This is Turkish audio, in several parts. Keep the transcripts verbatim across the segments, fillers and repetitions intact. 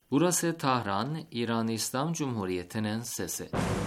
Burası Tahran, İran İslam Cumhuriyeti'nin sesi.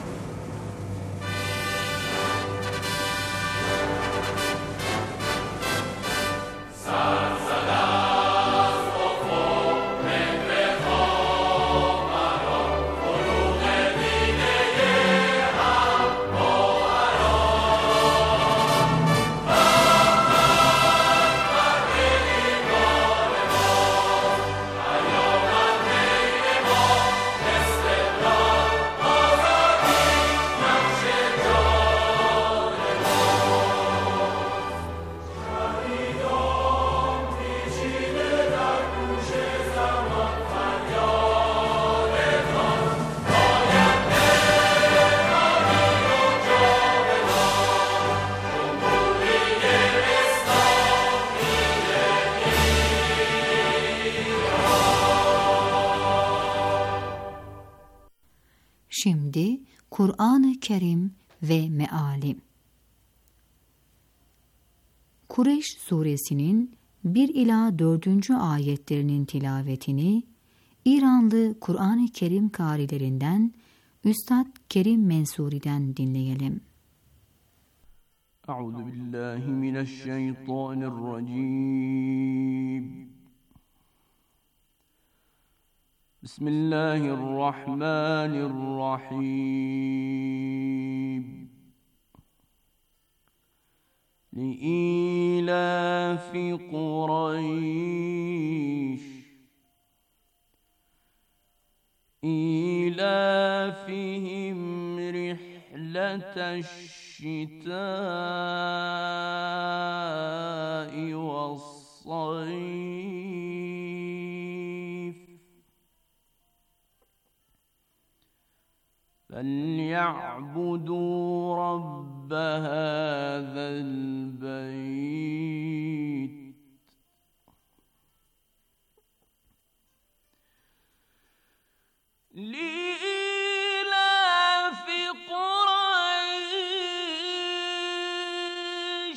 Şimdi Kur'an-ı Kerim ve Meali. Kureyş suresinin bir ila dördüncü ayetlerinin tilavetini İranlı Kur'an-ı Kerim kârilerinden Üstad Kerim Mensuri'den dinleyelim. Euzubillahimineşşeytanirracim. Bismillahirrahmanirrahim. Li'ilafi Kureyş İlafihim rihleteşşitâ'i ve's-sayf فَلْيَعْبُدُوا رَبَّ هَذَا الْبَيْتِ لِإِيلَافِ قُرَيْشٍ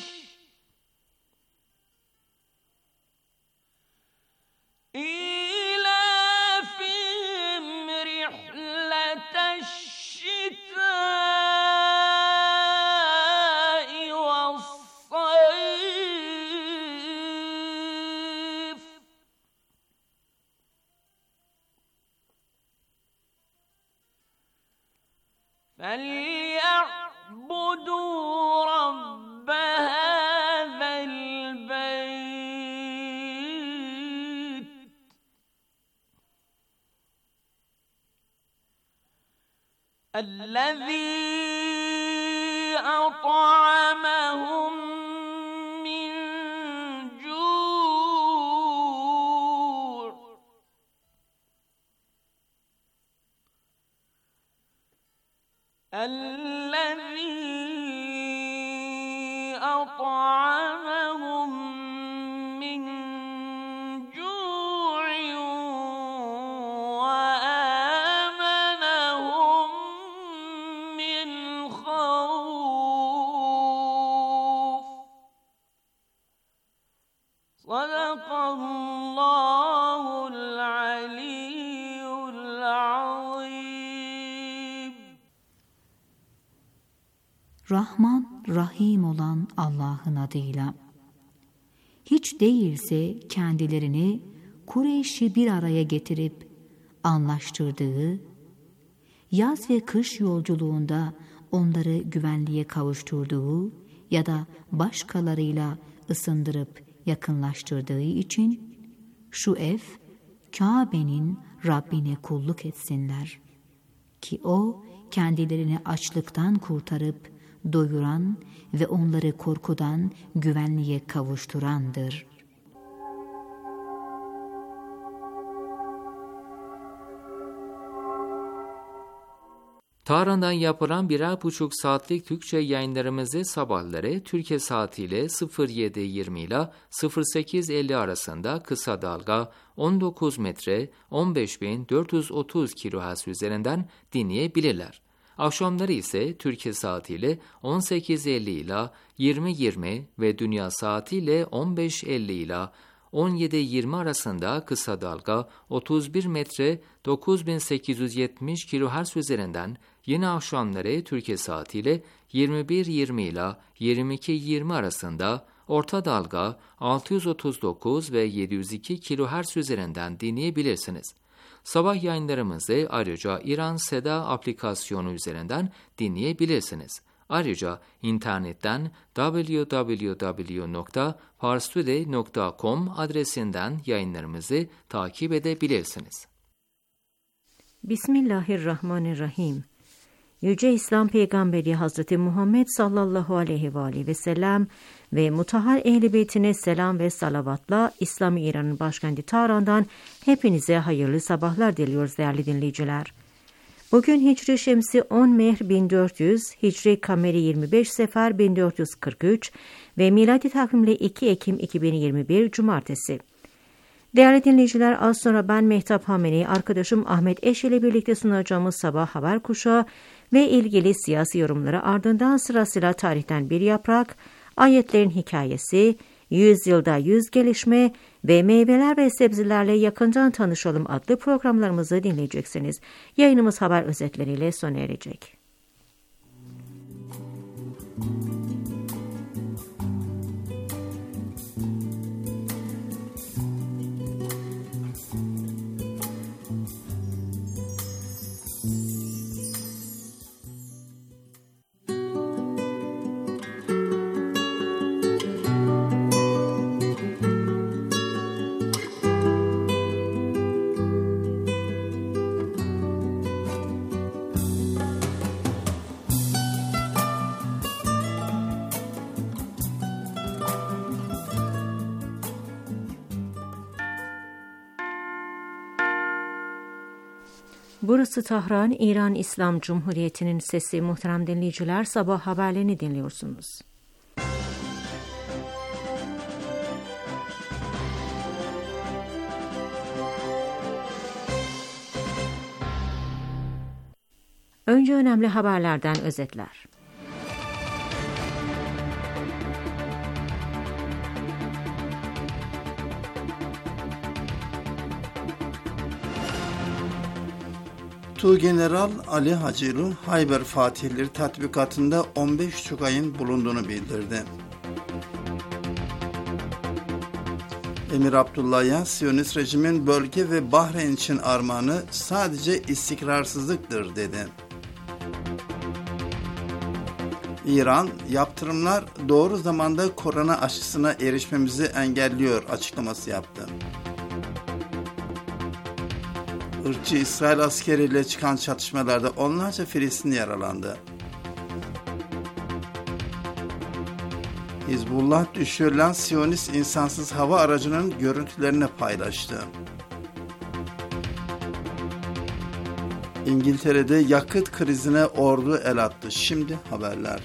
إِيلَافِهِمْ رِحْلَةَ الشِّتَاءِ وَالصَّيْفِ فَلْيَعْبُدُوا رَبَّ هَذَا الْبَيْتِ الَّذِي أَطْعَمَهُم مِّن جُوعٍ الَّذِي أَطْعَمَهُم مِّن جُوعٍ وَآمَنَهُم مِّنْ خَوْفٍ. Sadakallahul aliyyul azim. Rahman, Rahim olan Allah'ın adıyla. Hiç değilse kendilerini Kureyş'i bir araya getirip anlaştırdığı, yaz ve kış yolculuğunda onları güvenliğe kavuşturduğu ya da başkalarıyla ısındırıp yakınlaştırdığı için şu ev, Kabe'nin Rabbine kulluk etsinler. Ki O, kendilerini açlıktan kurtarıp doyuran ve onları korkudan güvenliğe kavuşturandır. Tahran'dan yapılan birer buçuk saatlik Türkçe yayınlarımızı sabahları Türkiye saatiyle sıfır yedi yirmi ile sıfır sekiz elli arasında kısa dalga on dokuz metre on beş bin dört yüz otuz kilohertz üzerinden dinleyebilirler. Akşamları ise Türkiye saatiyle on sekiz elli ile yirmi yirmi ve dünya saatiyle on beş elli ile on yedi yirmi arasında kısa dalga otuz bir metre dokuz bin sekiz yüz yetmiş kilohertz üzerinden, yine akşamları Türkiye saatiyle yirmi bir yirmi ile yirmi iki yirmi arasında orta dalga altı yüz otuz dokuz ve yedi yüz iki kilohertz üzerinden dinleyebilirsiniz. Sabah yayınlarımızı ayrıca İran Seda aplikasyonu üzerinden dinleyebilirsiniz. Ayrıca internetten double-u double-u double-u nokta parstoday nokta com adresinden yayınlarımızı takip edebilirsiniz. Bismillahirrahmanirrahim. Yüce İslam Peygamberi Hazreti Muhammed sallallahu aleyhi ve aleyhi ve sellem ve mutahhar ehl-i beytine selam ve salavatla İslam-ı İran'ın başkenti Tahran'dan hepinize hayırlı sabahlar diliyoruz değerli dinleyiciler. Bugün Hicri Şemsi on Mehr bin dört yüz, Hicri Kameri yirmi beş Sefer bin dört yüz kırk üç ve miladi takvimle iki Ekim iki bin yirmi bir Cumartesi. Değerli dinleyiciler, az sonra ben Mehtap Hameni, arkadaşım Ahmet Eş ile birlikte sunacağımız sabah haber kuşağı ve ilgili siyasi yorumları, ardından sırasıyla tarihten bir yaprak, ayetlerin hikayesi, yüzyılda yüz gelişme ve meyveler ve sebzelerle yakından tanışalım adlı programlarımızı dinleyeceksiniz. Yayınımız haber özetleriyle sona erecek. Burası Tahran, İran İslam Cumhuriyeti'nin sesi. Muhterem dinleyiciler, sabah haberlerini dinliyorsunuz. Önce önemli haberlerden özetler. Tuğgeneral Ali Hacılu, Hayber Fatihleri tatbikatında on beş Tugay'ın bulunduğunu bildirdi. Emir Abdullah'a Siyonist rejimin bölge ve Bahreyn için armağanı sadece istikrarsızlıktır dedi. İran, yaptırımlar doğru zamanda korona aşısına erişmemizi engelliyor açıklaması yaptı. Irkçı İsrail askeriyle çıkan çatışmalarda onlarca Filistinli yaralandı. Hizbullah düşürülen Siyonist insansız hava aracının görüntülerini paylaştı. İngiltere'de yakıt krizine ordu el attı. Şimdi haberler.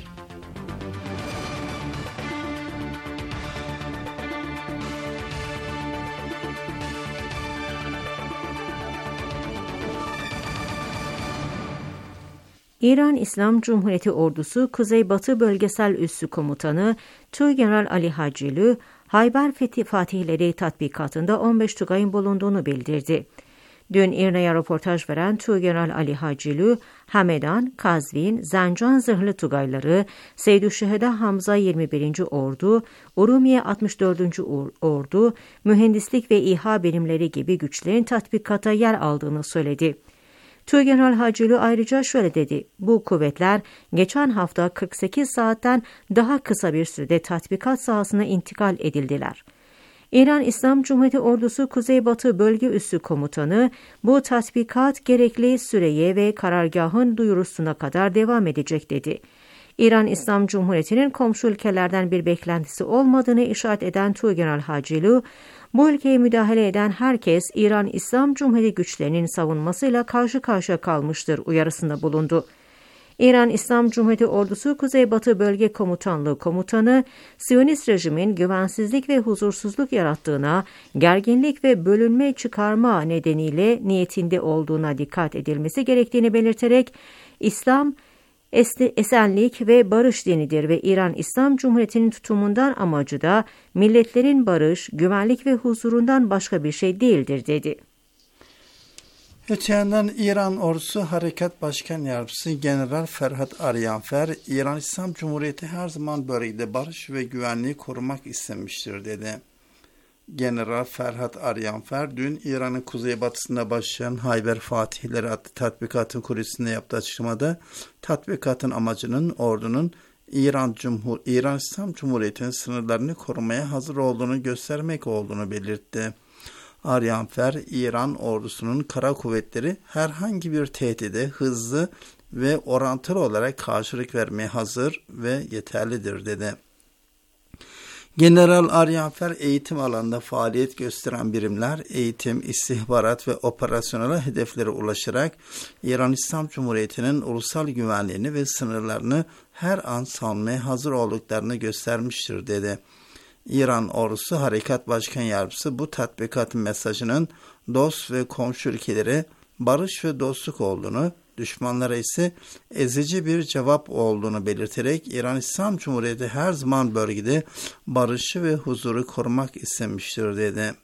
İran İslam Cumhuriyeti Ordusu Kuzeybatı Bölgesel Üssü Komutanı Tuğgeneral Ali Hacılu, Hayber Fethi Fatihleri tatbikatında on beş Tugay'ın bulunduğunu bildirdi. Dün İRNA'ya röportaj veren Tuğgeneral Ali Hacılu, Hamedan, Kazvin, Zancan Zırhlı Tugayları, Seydüşşeheda Hamza yirmi birinci Ordu, Urumiye altmış dördüncü Ordu, mühendislik ve İHA birimleri gibi güçlerin tatbikata yer aldığını söyledi. Tuğgeneral Hacılu ayrıca şöyle dedi: bu kuvvetler geçen hafta kırk sekiz saatten daha kısa bir sürede tatbikat sahasına intikal edildiler. İran İslam Cumhuriyeti Ordusu Kuzeybatı Bölge Üssü Komutanı, bu tatbikat gerekli süreye ve karargahın duyurusuna kadar devam edecek dedi. İran İslam Cumhuriyeti'nin komşu ülkelerden bir beklentisi olmadığını işaret eden Tuğgeneral Hacılu, bu ülkeye müdahale eden herkes İran İslam Cumhuriyeti güçlerinin savunmasıyla karşı karşıya kalmıştır uyarısında bulundu. İran İslam Cumhuriyeti Ordusu Kuzeybatı Bölge Komutanlığı Komutanı, Siyonist rejimin güvensizlik ve huzursuzluk yarattığına, gerginlik ve bölünme çıkarma nedeniyle niyetinde olduğuna dikkat edilmesi gerektiğini belirterek, İslam, esenlik ve barış dinidir ve İran İslam Cumhuriyeti'nin tutumundan amacı da milletlerin barış, güvenlik ve huzurundan başka bir şey değildir dedi. Öte yandan İran Ordusu Harekat Başkan Yardımcısı General Ferhat Aryanfer, İran İslam Cumhuriyeti her zaman bölgede barış ve güvenliği korumak istemiştir dedi. General Ferhat Aryanfer dün İran'ın kuzeybatısında başlayan Hayber Fatihleri adlı tatbikatın kulisinde yaptığı açıklamada tatbikatın amacının ordunun İran, Cumhur İran İslam Cumhuriyeti'nin sınırlarını korumaya hazır olduğunu göstermek olduğunu belirtti. Aryanfer, İran ordusunun kara kuvvetleri herhangi bir tehdide hızlı ve orantılı olarak karşılık vermeye hazır ve yeterlidir dedi. General Aryanfer, eğitim alanında faaliyet gösteren birimler, eğitim, istihbarat ve operasyonel hedeflere ulaşarak İran İslam Cumhuriyeti'nin ulusal güvenliğini ve sınırlarını her an savunmaya hazır olduklarını göstermiştir dedi. İran Ordusu Harekat Başkan Yardımcısı bu tatbikatın mesajının dost ve komşu ülkelere barış ve dostluk olduğunu, düşmanlara ise ezici bir cevap olduğunu belirterek İran İslam Cumhuriyeti her zaman bölgede barışı ve huzuru korumak istemiştir dedi.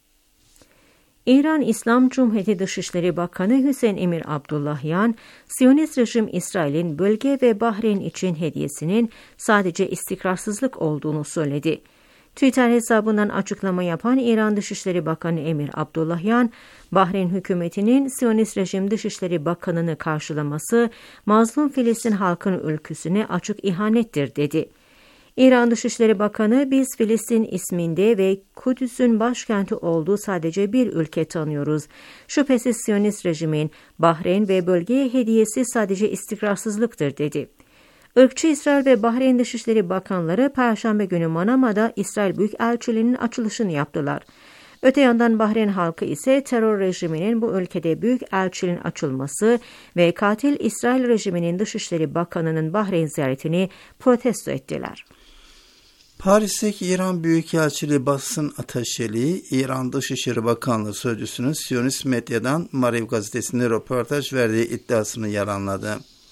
İran İslam Cumhuriyeti Dışişleri Bakanı Hüseyin Emir Abdullahyan, Siyonist rejim İsrail'in bölge ve Bahreyn için hediyesinin sadece istikrarsızlık olduğunu söyledi. Twitter hesabından açıklama yapan İran Dışişleri Bakanı Emir Abdullahyan, Bahreyn hükümetinin Siyonist rejim Dışişleri Bakanı'nı karşılaması mazlum Filistin halkının ülküsüne açık ihanettir dedi. İran Dışişleri Bakanı, biz Filistin isminde ve Kudüs'ün başkenti olduğu sadece bir ülke tanıyoruz. Şüphesiz Siyonist rejimin Bahreyn ve bölgeye hediyesi sadece istikrarsızlıktır dedi. Irkçı İsrail ve Bahreyn Dışişleri Bakanları Perşembe günü Manama'da İsrail Büyükelçiliğinin açılışını yaptılar. Öte yandan Bahreyn halkı ise terör rejiminin bu ülkede büyükelçiliğin açılması ve katil İsrail rejiminin Dışişleri Bakanı'nın Bahreyn ziyaretini protesto ettiler. Paris'teki İran Büyükelçiliği basın ataşeliği, İran Dışişleri Bakanlığı Sözcüsü'nün Siyonist medyadan Marev gazetesinde röportaj verdiği iddiasını yalanladı.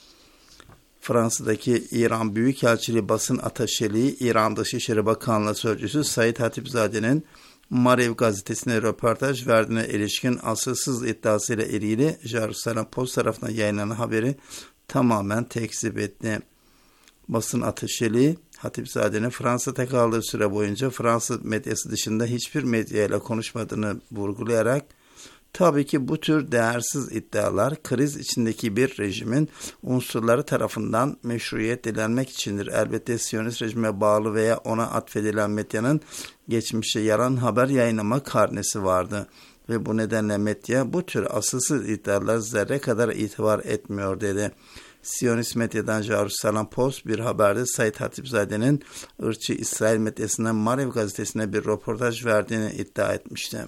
Fransa'daki İran Büyükelçiliği basın ataşeliği, İran Dışişleri Bakanlığı Sözcüsü Said Hatipzade'nin Marev gazetesine röportaj verdiğine ilişkin asılsız iddiasıyla ilgili Jerusalem Post tarafından yayınlanan haberi tamamen tekzip etti. Basın ataşeliği, Hatipzade'nin Fransa'da kaldığı süre boyunca Fransız medyası dışında hiçbir medyayla konuşmadığını vurgulayarak, tabii ki bu tür değersiz iddialar kriz içindeki bir rejimin unsurları tarafından meşruiyet dilenmek içindir. Elbette Siyonist rejime bağlı veya ona atfedilen medyanın geçmişe yalan haber yayınlama karnesi vardı. Ve bu nedenle medya bu tür asılsız iddialar zerre kadar itibar etmiyor dedi. Siyonist medyadan Jerusalem Post bir haberde Said Hatipzade'nin ırkçı İsrail medyasından Marev gazetesine bir röportaj verdiğini iddia etmişti.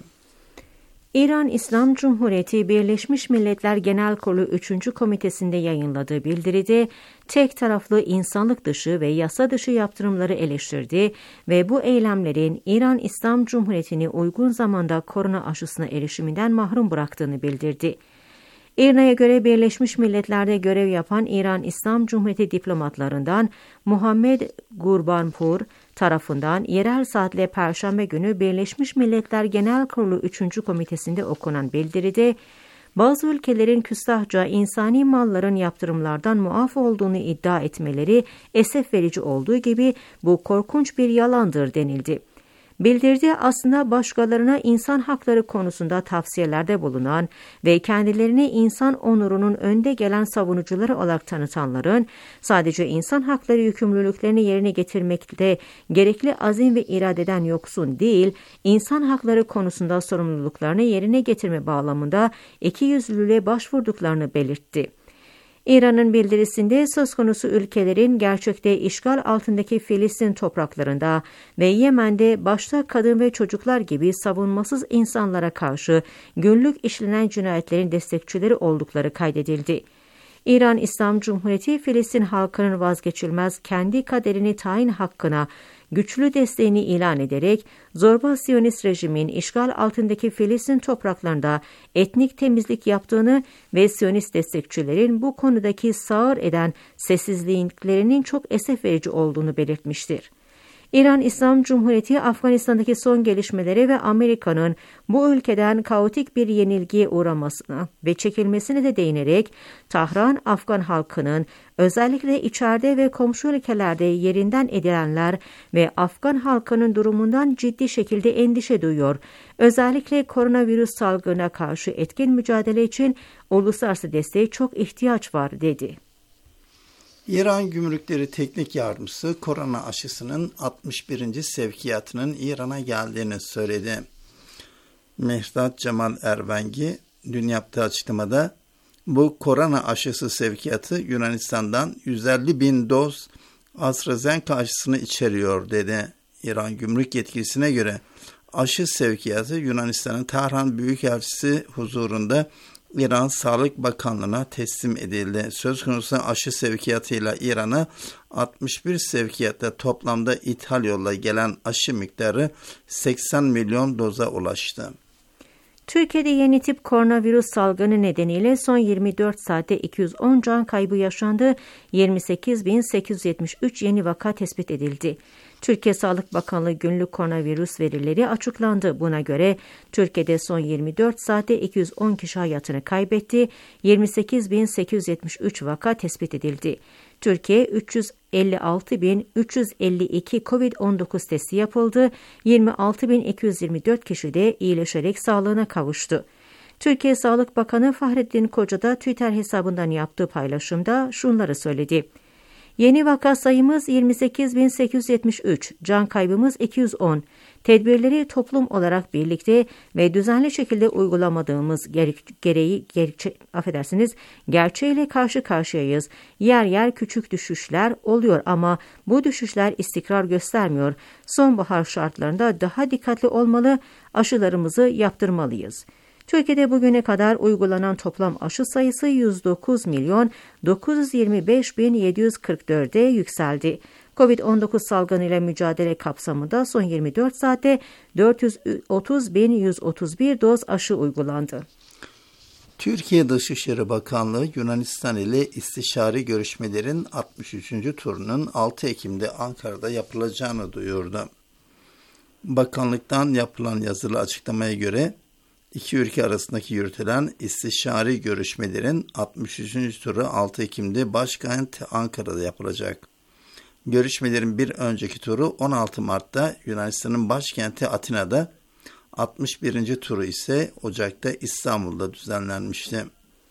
İran İslam Cumhuriyeti Birleşmiş Milletler Genel Kurulu üçüncü Komitesi'nde yayınladığı bildiride tek taraflı insanlık dışı ve yasa dışı yaptırımları eleştirdi ve bu eylemlerin İran İslam Cumhuriyeti'ni uygun zamanda korona aşısına erişiminden mahrum bıraktığını bildirdi. İ R N A'ya göre Birleşmiş Milletler'de görev yapan İran İslam Cumhuriyeti diplomatlarından Muhammed Gurbanpur tarafından yerel saatle Perşembe günü Birleşmiş Milletler Genel Kurulu üçüncü Komitesi'nde okunan bildiride, bazı ülkelerin küstahça insani malların yaptırımlardan muaf olduğunu iddia etmeleri esef verici olduğu gibi bu korkunç bir yalandır denildi. Bildirdi, aslında başkalarına insan hakları konusunda tavsiyelerde bulunan ve kendilerini insan onurunun önde gelen savunucuları olarak tanıtanların sadece insan hakları yükümlülüklerini yerine getirmekte gerekli azim ve iradeden yoksun değil, insan hakları konusunda sorumluluklarını yerine getirme bağlamında ikiyüzlülüğe başvurduklarını belirtti. İran'ın bildirisinde söz konusu ülkelerin gerçekte işgal altındaki Filistin topraklarında ve Yemen'de başta kadın ve çocuklar gibi savunmasız insanlara karşı günlük işlenen cinayetlerin destekçileri oldukları kaydedildi. İran İslam Cumhuriyeti, Filistin halkının vazgeçilmez kendi kaderini tayin hakkına güçlü desteğini ilan ederek zorba Siyonist rejimin işgal altındaki Filistin topraklarında etnik temizlik yaptığını ve Siyonist destekçilerin bu konudaki sağır eden sessizliklerinin çok esef verici olduğunu belirtmiştir. İran İslam Cumhuriyeti, Afganistan'daki son gelişmelere ve Amerika'nın bu ülkeden kaotik bir yenilgiye uğramasına ve çekilmesine de değinerek, Tahran, Afgan halkının özellikle içeride ve komşu ülkelerde yerinden edilenler ve Afgan halkının durumundan ciddi şekilde endişe duyuyor. Özellikle koronavirüs salgınına karşı etkin mücadele için uluslararası desteğe çok ihtiyaç var, dedi. İran Gümrükleri Teknik Yardımcısı korona aşısının altmış birinci sevkiyatının İran'a geldiğini söyledi. Mehrdad Cemal Ervengi dün yaptığı açıklamada bu korona aşısı sevkiyatı Yunanistan'dan yüz elli bin doz AstraZeneca aşısını içeriyor dedi. İran Gümrük yetkilisine göre aşı sevkiyatı Yunanistan'ın Tahran Büyükelçisi huzurunda İran Sağlık Bakanlığı'na teslim edildi. Söz konusu aşı sevkiyatıyla İran'a altmış bir sevkiyatta toplamda ithal yolla gelen aşı miktarı seksen milyon doza ulaştı. Türkiye'de yeni tip koronavirüs salgını nedeniyle son yirmi dört saatte iki yüz on can kaybı yaşandı, yirmi sekiz bin sekiz yüz yetmiş üç yeni vaka tespit edildi. Türkiye Sağlık Bakanlığı günlük koronavirüs verileri açıklandı. Buna göre Türkiye'de son yirmi dört saatte iki yüz on kişi hayatını kaybetti, yirmi sekiz bin sekiz yüz yetmiş üç vaka tespit edildi. Türkiye üç yüz elli altı bin üç yüz elli iki kovid on dokuz testi yapıldı, yirmi altı bin iki yüz yirmi dört kişi de iyileşerek sağlığına kavuştu. Türkiye Sağlık Bakanı Fahrettin Koca da Twitter hesabından yaptığı paylaşımda şunları söyledi. Yeni vaka sayımız yirmi sekiz bin sekiz yüz yetmiş üç, can kaybımız iki yüz on. Tedbirleri toplum olarak birlikte ve düzenli şekilde uygulamadığımız gere gereği gerçe affedersiniz, gerçeğiyle karşı karşıyayız. Yer yer küçük düşüşler oluyor ama bu düşüşler istikrar göstermiyor. Sonbahar şartlarında daha dikkatli olmalı, aşılarımızı yaptırmalıyız. Türkiye'de bugüne kadar uygulanan toplam aşı sayısı yüz dokuz milyon dokuz yüz yirmi beş bin yedi yüz kırk dört'e yükseldi. kovid on dokuz salgınıyla mücadele kapsamında son yirmi dört saatte dört yüz otuz bin yüz otuz bir doz aşı uygulandı. Türkiye Dışişleri Bakanlığı Yunanistan ile istişari görüşmelerin altmış üçüncü turunun altı Ekim'de Ankara'da yapılacağını duyurdu. Bakanlıktan yapılan yazılı açıklamaya göre İki ülke arasındaki yürütülen istişari görüşmelerin altmış üçüncü turu altı Ekim'de başkent Ankara'da yapılacak. Görüşmelerin bir önceki turu on altı Mart'ta Yunanistan'ın başkenti Atina'da, altmış birinci turu ise Ocak'ta İstanbul'da düzenlenmişti.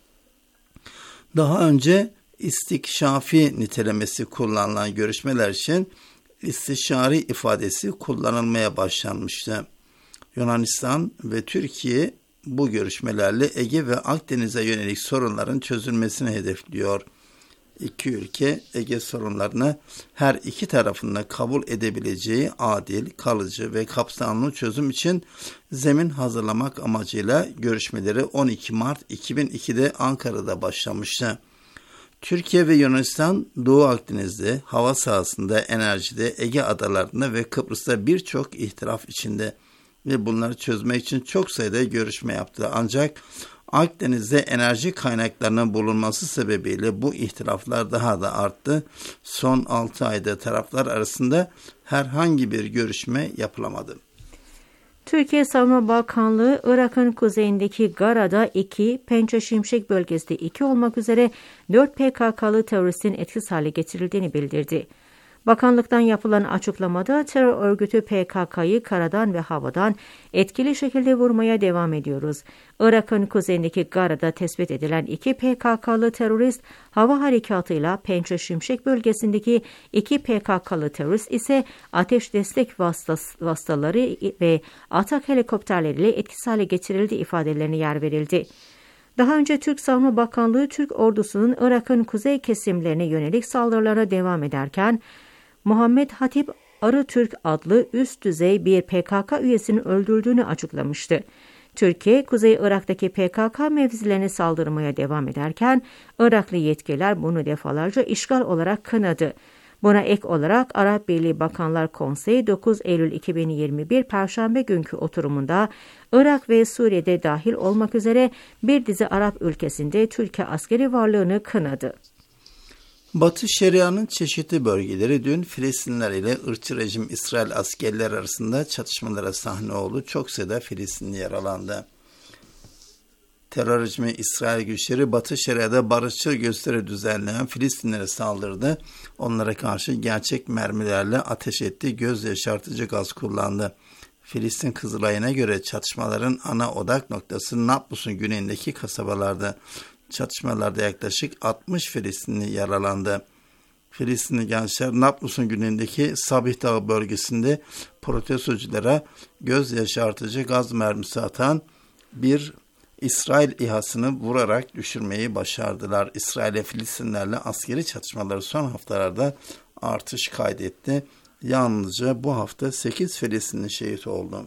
Daha önce istikşafi nitelemesi kullanılan görüşmeler için istişari ifadesi kullanılmaya başlanmıştı. Yunanistan ve Türkiye bu görüşmelerle Ege ve Akdeniz'e yönelik sorunların çözülmesini hedefliyor. İki ülke Ege sorunlarını her iki tarafında kabul edebileceği adil, kalıcı ve kapsamlı çözüm için zemin hazırlamak amacıyla görüşmeleri on iki Mart iki bin iki'de Ankara'da başlamıştı. Türkiye ve Yunanistan Doğu Akdeniz'de, hava sahasında, enerjide, Ege adalarında ve Kıbrıs'ta birçok ihtilaf içinde ve bunları çözmek için çok sayıda görüşme yaptı. Ancak Akdeniz'de enerji kaynaklarının bulunması sebebiyle bu ihtilaflar daha da arttı. Son altı ayda taraflar arasında herhangi bir görüşme yapılamadı. Türkiye Savunma Bakanlığı, Irak'ın kuzeyindeki Gara'da iki, Pençe Şimşek bölgesinde iki olmak üzere dört P K K'lı teröristin etkisiz hale getirildiğini bildirdi. Bakanlıktan yapılan açıklamada terör örgütü P K K'yı karadan ve havadan etkili şekilde vurmaya devam ediyoruz. Irak'ın kuzeyindeki Gara'da tespit edilen iki P K K'lı terörist hava harekatıyla Pençe Şimşek bölgesindeki iki P K K'lı terörist ise ateş destek vasıtaları ve atak helikopterleriyle etkisiz hale getirildi ifadelerine yer verildi. Daha önce Türk Savunma Bakanlığı, Türk ordusunun Irak'ın kuzey kesimlerine yönelik saldırılara devam ederken, Muhammed Hatip Arıtürk adlı üst düzey bir P K K üyesinin öldürüldüğünü açıklamıştı. Türkiye, Kuzey Irak'taki P K K mevzilerine saldırmaya devam ederken, Iraklı yetkililer bunu defalarca işgal olarak kınadı. Buna ek olarak Arap Birliği Bakanlar Konseyi dokuz Eylül iki bin yirmi bir Perşembe günkü oturumunda Irak ve Suriye'de dahil olmak üzere bir dizi Arap ülkesinde Türkiye askeri varlığını kınadı. Batı Şeria'nın çeşitli bölgeleri dün Filistinliler ile ırkçı rejim İsrail askerleri arasında çatışmalara sahne oldu. Çok sayıda Filistinli yaralandı. Terör rejimi İsrail güçleri Batı Şeria'da barışçıl gösteri düzenleyen Filistinlere saldırdı. Onlara karşı gerçek mermilerle ateş etti, göz yaşartıcı gaz kullandı. Filistin Kızılay'ına göre çatışmaların ana odak noktası Nablus'un güneyindeki kasabalarda. Çatışmalarda yaklaşık altmış Filistinli yaralandı. Filistinli gençler Nablus'un güneyindeki Sabih Dağı bölgesinde protestoculara göz yaşartıcı gaz mermisi atan bir İsrail İHA'sını vurarak düşürmeyi başardılar. İsrail Filistinlerle askeri çatışmaları son haftalarda artış kaydetti. Yalnızca bu hafta sekiz Filistinli şehit oldu.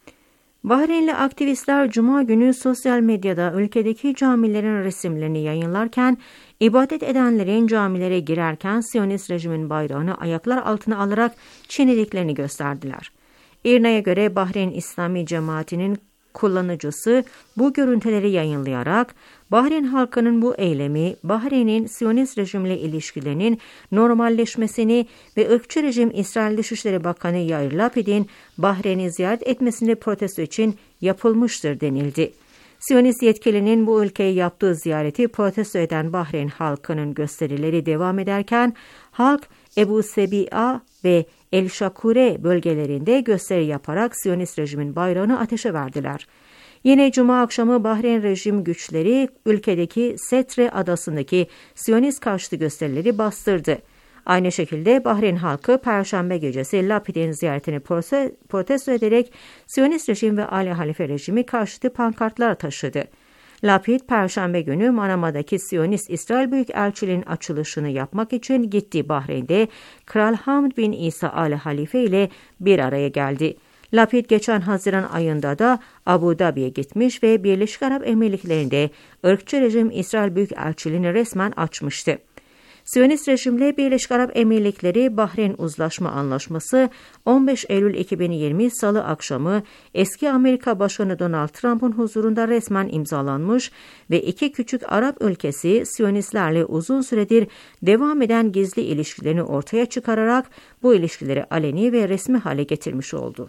Bahreynli aktivistler Cuma günü sosyal medyada ülkedeki camilerin resimlerini yayınlarken, ibadet edenlerin camilere girerken Siyonist rejimin bayrağını ayaklar altına alarak çiğnediklerini gösterdiler. İRNA'ya göre Bahreyn İslami Cemaati'nin kullanıcısı bu görüntüleri yayınlayarak Bahreyn halkının bu eylemi Bahreyn'in Siyonist rejimle ilişkilerinin normalleşmesini ve ırkçı rejim İsrail Dışişleri Bakanı Yair Lapid'in Bahreyn'i ziyaret etmesini protesto için yapılmıştır denildi. Siyonist yetkilinin bu ülkeye yaptığı ziyareti protesto eden Bahreyn halkının gösterileri devam ederken halk Ebu Sebi'a ve El Şakure bölgelerinde gösteri yaparak Siyonist rejimin bayrağını ateşe verdiler. Yine Cuma akşamı Bahreyn rejim güçleri ülkedeki Setre adasındaki Siyonist karşıtı gösterileri bastırdı. Aynı şekilde Bahreyn halkı Perşembe gecesi Lapid'in ziyaretini protesto ederek Siyonist rejim ve Ali Halife rejimi karşıtı pankartlar taşıdı. Lapid, Perşembe günü Manama'daki Siyonist İsrail Büyükelçiliğinin açılışını yapmak için gittiği Bahreyn'de Kral Hamd bin İsa Ali Halife ile bir araya geldi. Lapid geçen Haziran ayında da Abu Dhabi'ye gitmiş ve Birleşik Arap Emirlikleri'nde ırkçı rejim İsrail Büyükelçiliğini resmen açmıştı. Siyonist rejimle Birleşik Arap Emirlikleri Bahreyn Uzlaşma Anlaşması on beş Eylül iki bin yirmi Salı akşamı eski Amerika Başkanı Donald Trump'ın huzurunda resmen imzalanmış ve iki küçük Arap ülkesi Siyonistlerle uzun süredir devam eden gizli ilişkilerini ortaya çıkararak bu ilişkileri aleni ve resmi hale getirmiş oldu.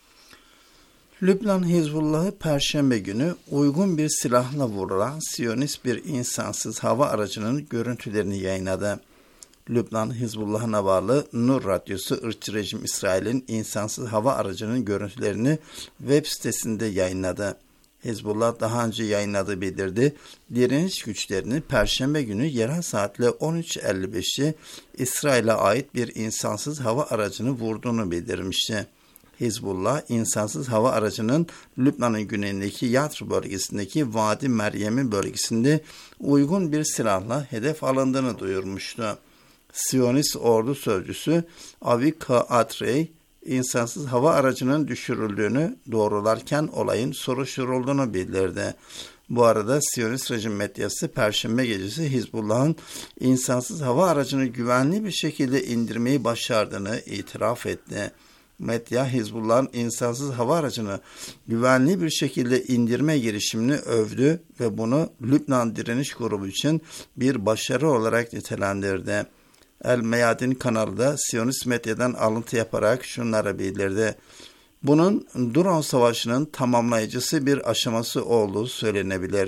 Lübnan Hizbullah'ı Perşembe günü uygun bir silahla vurulan Siyonist bir insansız hava aracının görüntülerini yayınladı. Lübnan Hizbullah'ına bağlı Nur Radyosu ırkçı rejim İsrail'in insansız hava aracının görüntülerini web sitesinde yayınladı. Hizbullah daha önce yayınladığı bildirdi. Direniş güçlerini Perşembe günü yerel saatle on üç elli beşte İsrail'e ait bir insansız hava aracını vurduğunu bildirmişti. Hizbullah, insansız hava aracının Lübnan'ın güneyindeki Yatr bölgesindeki Vadi Meryem'i bölgesinde uygun bir silahla hedef alındığını duyurmuştu. Siyonist ordu sözcüsü Avika Atrey, insansız hava aracının düşürüldüğünü doğrularken olayın soruşturulduğunu bildirdi. Bu arada Siyonist rejim medyası Perşembe gecesi Hizbullah'ın insansız hava aracını güvenli bir şekilde indirmeyi başardığını itiraf etti. Medya, Hizbullah'ın insansız hava aracını güvenli bir şekilde indirme girişimini övdü ve bunu Lübnan Direniş Grubu için bir başarı olarak nitelendirdi. El Meyadin kanalı da Siyonist medyadan alıntı yaparak şunları bildirdi. Bunun drone savaşının tamamlayıcısı bir aşaması olduğu söylenebilir.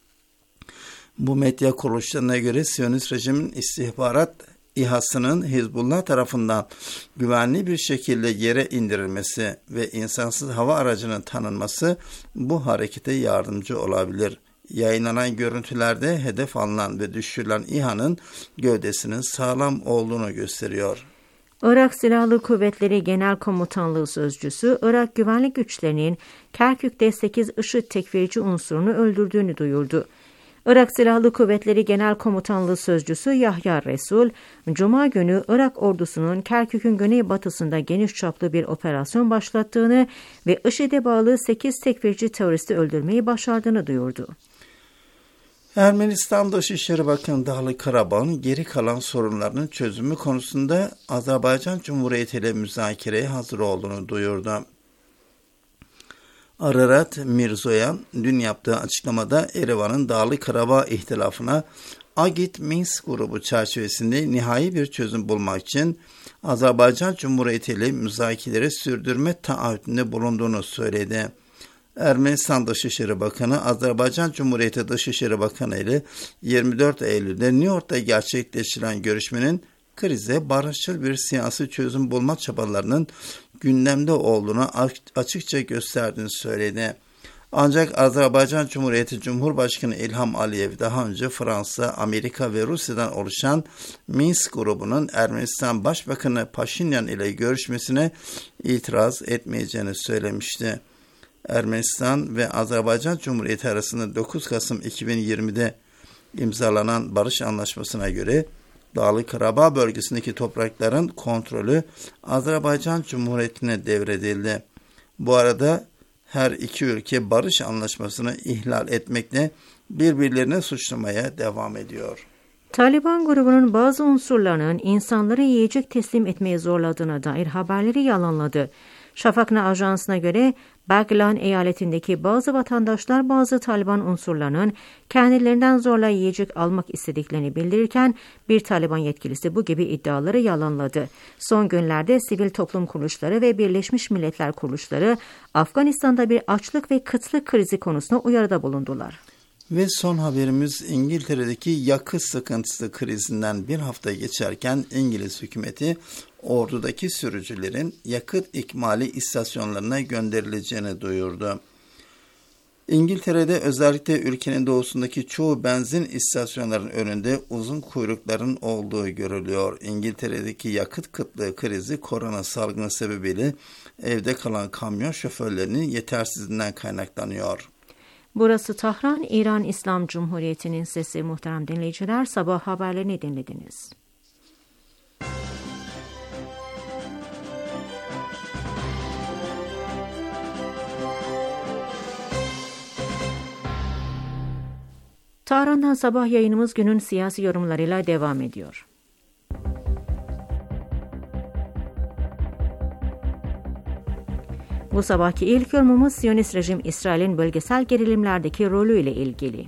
Bu medya kuruluşlarına göre Siyonist rejimin istihbarat İHA'sının Hizbullah tarafından güvenli bir şekilde yere indirilmesi ve insansız hava aracının tanınması bu harekete yardımcı olabilir. Yayınlanan görüntülerde hedef alınan ve düşürülen İHA'nın gövdesinin sağlam olduğunu gösteriyor. Irak Silahlı Kuvvetleri Genel Komutanlığı Sözcüsü, Irak güvenlik güçlerinin Kerkük'te sekiz IŞİD tekfirci unsurunu öldürdüğünü duyurdu. Irak Silahlı Kuvvetleri Genel Komutanlığı Sözcüsü Yahya Resul, Cuma günü Irak ordusunun Kerkük'ün güneybatısında geniş çaplı bir operasyon başlattığını ve IŞİD'e bağlı sekiz tekfirci teröristi öldürmeyi başardığını duyurdu. Ermenistan Dışişleri Bakanı Dağlı Karabağ'ın geri kalan sorunlarının çözümü konusunda Azerbaycan Cumhuriyeti ile müzakereye hazır olduğunu duyurdu. Ararat Mirzoyan dün yaptığı açıklamada Erivan'ın Dağlı Karabağ ihtilafına Agit Minsk grubu çerçevesinde nihai bir çözüm bulmak için Azerbaycan Cumhuriyeti ile müzakereleri sürdürme taahhütünde bulunduğunu söyledi. Ermenistan Dışişleri Bakanı, Azerbaycan Cumhuriyeti Dışişleri Bakanı ile yirmi dört Eylül'de New York'ta gerçekleştirilen görüşmenin krize barışçıl bir siyasi çözüm bulma çabalarının gündemde olduğunu açıkça gösterdiğini söyledi. Ancak Azerbaycan Cumhuriyeti Cumhurbaşkanı İlham Aliyev daha önce Fransa, Amerika ve Rusya'dan oluşan Minsk grubunun Ermenistan Başbakanı Paşinyan ile görüşmesine itiraz etmeyeceğini söylemişti. Ermenistan ve Azerbaycan Cumhuriyeti arasında dokuz Kasım iki bin yirmide imzalanan barış anlaşmasına göre Dağlı Karabağ bölgesindeki toprakların kontrolü Azerbaycan Cumhuriyeti'ne devredildi. Bu arada her iki ülke barış anlaşmasını ihlal etmekle birbirlerini suçlamaya devam ediyor. Taliban grubunun bazı unsurlarının insanları yiyecek teslim etmeye zorladığına dair haberleri yalanladı. Şafakna Ajansı'na göre Baglan eyaletindeki bazı vatandaşlar bazı Taliban unsurlarının kendilerinden zorla yiyecek almak istediklerini bildirirken bir Taliban yetkilisi bu gibi iddiaları yalanladı. Son günlerde sivil toplum kuruluşları ve Birleşmiş Milletler kuruluşları Afganistan'da bir açlık ve kıtlık krizi konusunda uyarıda bulundular. Ve son haberimiz İngiltere'deki yakıt sıkıntısı krizinden bir hafta geçerken İngiliz hükümeti ordudaki sürücülerin yakıt ikmali istasyonlarına gönderileceğini duyurdu. İngiltere'de özellikle ülkenin doğusundaki çoğu benzin istasyonlarının önünde uzun kuyrukların olduğu görülüyor. İngiltere'deki yakıt kıtlığı krizi korona salgını sebebiyle evde kalan kamyon şoförlerinin yetersizliğinden kaynaklanıyor. Burası Tahran, İran İslam Cumhuriyeti'nin sesi. Muhterem dinleyiciler, sabah haberlerini dinlediniz. Tahran'dan sabah yayınımız günün siyasi yorumlarıyla devam ediyor. Bu sabahki ilk yorumumuz Siyonist rejim İsrail'in bölgesel gerilimlerdeki rolü ile ilgili.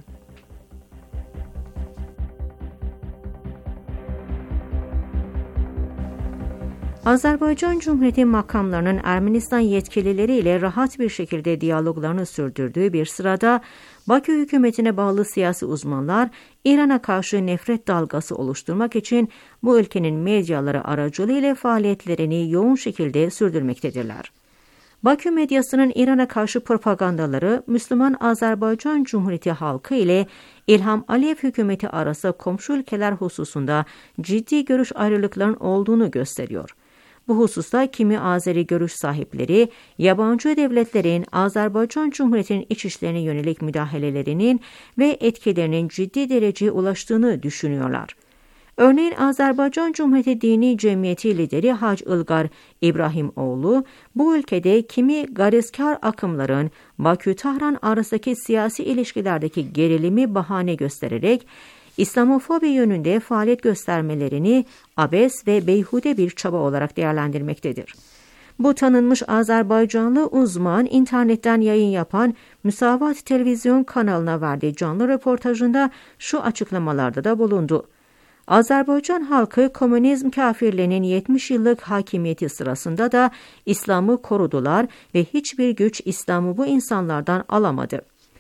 Azerbaycan Cumhuriyeti makamlarının Ermenistan yetkilileriyle rahat bir şekilde diyaloglarını sürdürdüğü bir sırada Bakü hükümetine bağlı siyasi uzmanlar İran'a karşı nefret dalgası oluşturmak için bu ülkenin medyaları aracılığıyla faaliyetlerini yoğun şekilde sürdürmektedirler. Bakü medyasının İran'a karşı propagandaları Müslüman Azerbaycan Cumhuriyeti halkı ile İlham Aliyev hükümeti arasında komşu ülkeler hususunda ciddi görüş ayrılıklarının olduğunu gösteriyor. Bu hususta kimi Azeri görüş sahipleri, yabancı devletlerin Azerbaycan Cumhuriyeti'nin iç işlerine yönelik müdahalelerinin ve etkilerinin ciddi dereceye ulaştığını düşünüyorlar. Örneğin Azerbaycan Cumhuriyeti Dini Cemiyeti lideri Hac Ilgar İbrahimoğlu, bu ülkede kimi garizkar akımların Bakü-Tahran arasındaki siyasi ilişkilerdeki gerilimi bahane göstererek, İslamofobi yönünde faaliyet göstermelerini abes ve beyhude bir çaba olarak değerlendirmektedir. Bu tanınmış Azerbaycanlı uzman internetten yayın yapan Müsavat Televizyon kanalına verdiği canlı röportajında şu açıklamalarda da bulundu. Azerbaycan halkı komünizm kafirlerinin yetmiş yıllık hakimiyeti sırasında da İslam'ı korudular ve hiçbir güç İslam'ı bu insanlardan alamadı.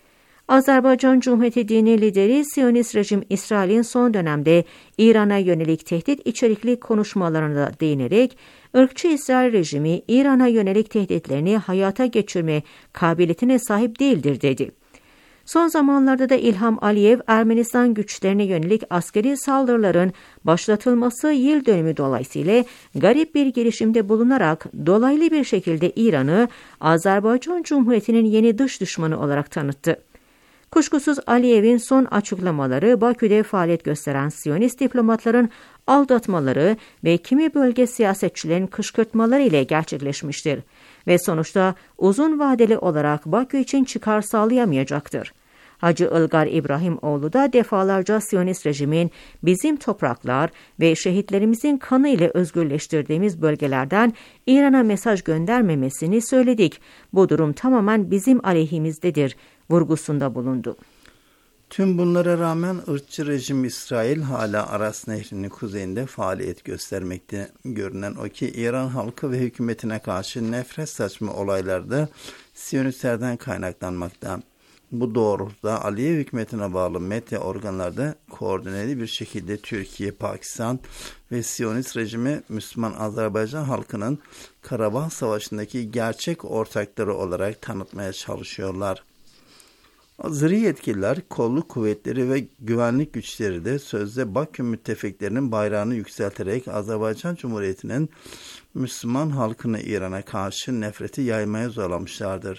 Azerbaycan Cumhuriyeti dini lideri Siyonist rejim İsrail'in son dönemde İran'a yönelik tehdit içerikli konuşmalarına değinerek, ırkçı İsrail rejimi İran'a yönelik tehditlerini hayata geçirme kabiliyetine sahip değildir dedi. Son zamanlarda da İlham Aliyev, Ermenistan güçlerine yönelik askeri saldırıların başlatılması yıl dönümü dolayısıyla garip bir girişimde bulunarak dolaylı bir şekilde İran'ı Azerbaycan Cumhuriyeti'nin yeni dış düşmanı olarak tanıttı. Kuşkusuz Aliyev'in son açıklamaları Bakü'de faaliyet gösteren Siyonist diplomatların aldatmaları ve kimi bölge siyasetçilerin kışkırtmaları ile gerçekleşmiştir ve sonuçta uzun vadeli olarak Bakü için çıkar sağlayamayacaktır. Hacı Ilgar İbrahimoğlu da defalarca Siyonist rejimin bizim topraklar ve şehitlerimizin kanı ile özgürleştirdiğimiz bölgelerden İran'a mesaj göndermemesini söyledik. Bu durum tamamen bizim aleyhimizdedir vurgusunda bulundu. Tüm bunlara rağmen ırkçı rejim İsrail hala Aras Nehri'nin kuzeyinde faaliyet göstermekte. Görünen o ki İran halkı ve hükümetine karşı nefret saçma olaylarda Siyonistlerden kaynaklanmakta. Bu doğrultuda Aliye hükümetine bağlı medya organlarda koordineli bir şekilde Türkiye, Pakistan ve Siyonist rejimi Müslüman Azerbaycan halkının Karabağ Savaşı'ndaki gerçek ortakları olarak tanıtmaya çalışıyorlar. Azeri yetkililer, kolluk kuvvetleri ve güvenlik güçleri de sözde Bakü müttefiklerinin bayrağını yükselterek Azerbaycan Cumhuriyeti'nin Müslüman halkını İran'a karşı nefreti yaymaya zorlamışlardır.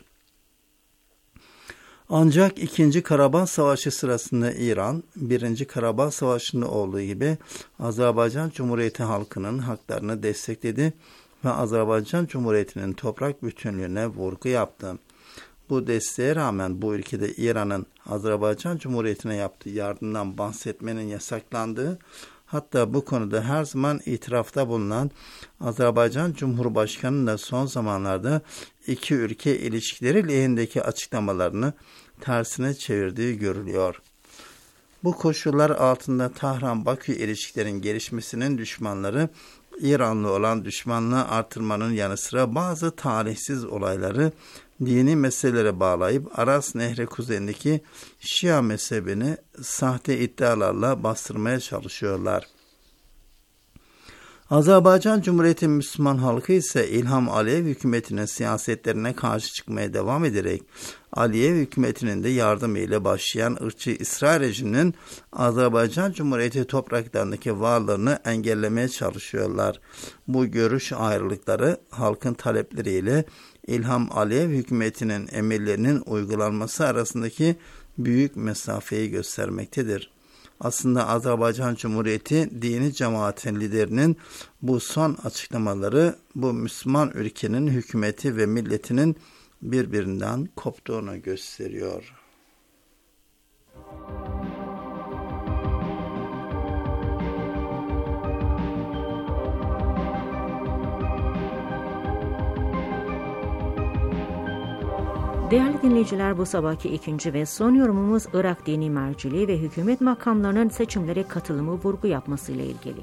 Ancak ikinci. Karabağ Savaşı sırasında İran, birinci. Karabağ Savaşı'nda olduğu gibi Azerbaycan Cumhuriyeti halkının haklarını destekledi ve Azerbaycan Cumhuriyeti'nin toprak bütünlüğüne vurgu yaptı. Bu desteğe rağmen bu ülkede İran'ın Azerbaycan Cumhuriyeti'ne yaptığı yardımdan bahsetmenin yasaklandığı, hatta bu konuda her zaman itirafta bulunan Azerbaycan Cumhurbaşkanı'nın da son zamanlarda iki ülke ilişkileri lehindeki açıklamalarını tersine çevirdiği görülüyor. Bu koşullar altında Tahran-Bakü ilişkilerin gelişmesinin düşmanları, İranlı olan düşmanlığı artırmanın yanı sıra bazı talihsiz olayları dini meselelere bağlayıp Aras Nehri kuzeyindeki Şia mezhebini sahte iddialarla bastırmaya çalışıyorlar. Azerbaycan Cumhuriyeti Müslüman halkı ise İlham Aliyev hükümetinin siyasetlerine karşı çıkmaya devam ederek Aliyev hükümetinin de yardımıyla başlayan ırkçı İsrail rejiminin Azerbaycan Cumhuriyeti topraklarındaki varlığını engellemeye çalışıyorlar. Bu görüş ayrılıkları halkın talepleriyle İlham Aliyev hükümetinin emirlerinin uygulanması arasındaki büyük mesafeyi göstermektedir. Aslında Azerbaycan Cumhuriyeti dini cemaatin liderinin bu son açıklamaları bu Müslüman ülkenin hükümeti ve milletinin birbirinden koptuğunu gösteriyor. Değerli dinleyiciler, bu sabahki ikinci ve son yorumumuz Irak dini merciliği ve hükümet makamlarının seçimlere katılımı vurgu yapmasıyla ilgili.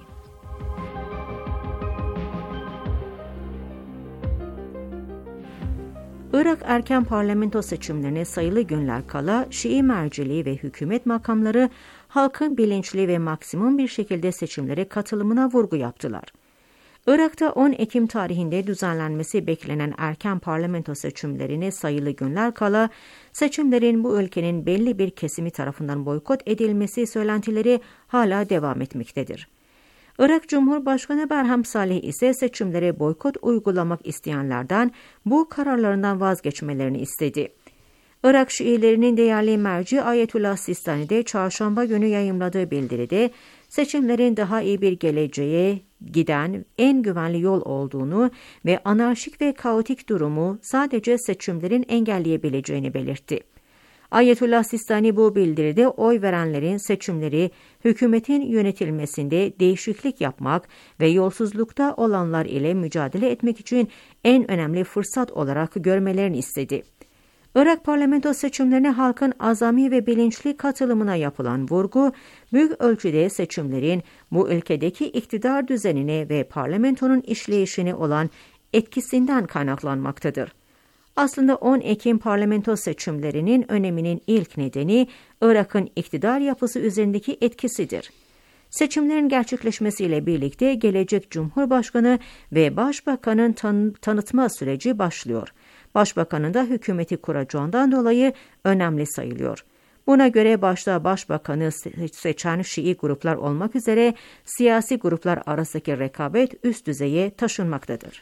Irak erken parlamento seçimlerine sayılı günler kala Şii merciliği ve hükümet makamları halkın bilinçli ve maksimum bir şekilde seçimlere katılımına vurgu yaptılar. Irak'ta on Ekim tarihinde düzenlenmesi beklenen erken parlamento seçimlerine sayılı günler kala seçimlerin bu ülkenin belli bir kesimi tarafından boykot edilmesi söylentileri hala devam etmektedir. Irak Cumhurbaşkanı Berham Salih ise seçimlere boykot uygulamak isteyenlerden bu kararlarından vazgeçmelerini istedi. Irak Şiilerinin değerli merci Ayetullah Sistani'de çarşamba günü yayımladığı bildiride seçimlerin daha iyi bir geleceğe giden en güvenli yol olduğunu ve anarşik ve kaotik durumu sadece seçimlerin engelleyebileceğini belirtti. Ayetullah Sistani bu bildiride oy verenlerin seçimleri hükümetin yönetilmesinde değişiklik yapmak ve yolsuzlukta olanlar ile mücadele etmek için en önemli fırsat olarak görmelerini istedi. Irak parlamento seçimlerine halkın azami ve bilinçli katılımına yapılan vurgu, büyük ölçüde seçimlerin bu ülkedeki iktidar düzenine ve parlamentonun işleyişine olan etkisinden kaynaklanmaktadır. Aslında on Ekim parlamento seçimlerinin öneminin ilk nedeni Irak'ın iktidar yapısı üzerindeki etkisidir. Seçimlerin gerçekleşmesiyle birlikte gelecek Cumhurbaşkanı ve Başbakanın tan- tanıtma süreci başlıyor. Başbakanın da hükümeti kuracağından dolayı önemli sayılıyor. Buna göre başta Başbakanı seçen Şii gruplar olmak üzere siyasi gruplar arasındaki rekabet üst düzeye taşınmaktadır.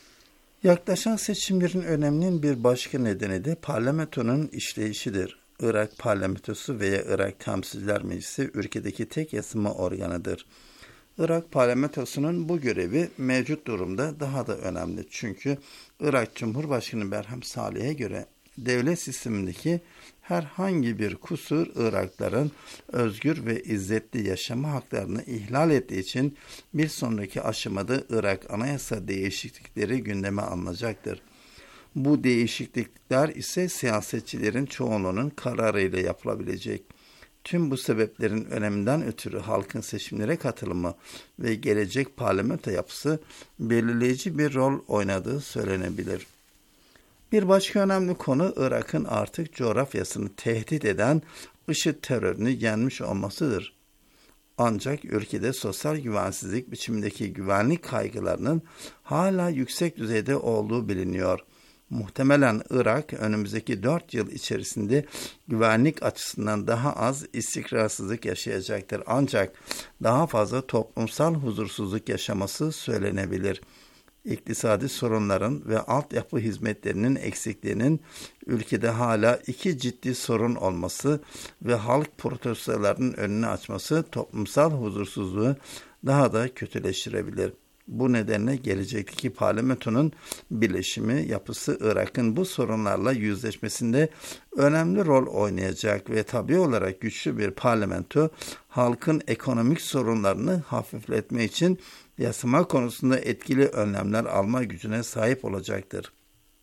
Yaklaşan seçimlerin öneminin bir başka nedeni de parlamentonun işleyişidir. Irak parlamentosu veya Irak Temsilciler Meclisi ülkedeki tek yasama organıdır. Irak parlamentosunun bu görevi mevcut durumda daha da önemli. Çünkü Irak Cumhurbaşkanı Berham Salih'e göre devlet sistemindeki herhangi bir kusur Iraklıların özgür ve izzetli yaşama haklarını ihlal ettiği için bir sonraki aşamada Irak anayasa değişiklikleri gündeme alınacaktır. Bu değişiklikler ise siyasetçilerin çoğunluğunun kararıyla yapılabilecek. Tüm bu sebeplerin öneminden ötürü halkın seçimlere katılımı ve gelecek parlamento yapısı belirleyici bir rol oynadığı söylenebilir. Bir başka önemli konu Irak'ın artık coğrafyasını tehdit eden IŞİD terörünü yenmiş olmasıdır. Ancak ülkede sosyal güvensizlik biçimindeki güvenlik kaygılarının hala yüksek düzeyde olduğu biliniyor. Muhtemelen Irak önümüzdeki dört yıl içerisinde güvenlik açısından daha az istikrarsızlık yaşayacaktır. Ancak daha fazla toplumsal huzursuzluk yaşaması söylenebilir. İktisadi sorunların ve altyapı hizmetlerinin eksikliğinin ülkede hala iki ciddi sorun olması ve halk protestolarının önünü açması toplumsal huzursuzluğu daha da kötüleştirebilir. Bu nedenle gelecekteki parlamentonun birleşimi yapısı Irak'ın bu sorunlarla yüzleşmesinde önemli rol oynayacak ve tabii olarak güçlü bir parlamento halkın ekonomik sorunlarını hafifletme için yasama konusunda etkili önlemler alma gücüne sahip olacaktır.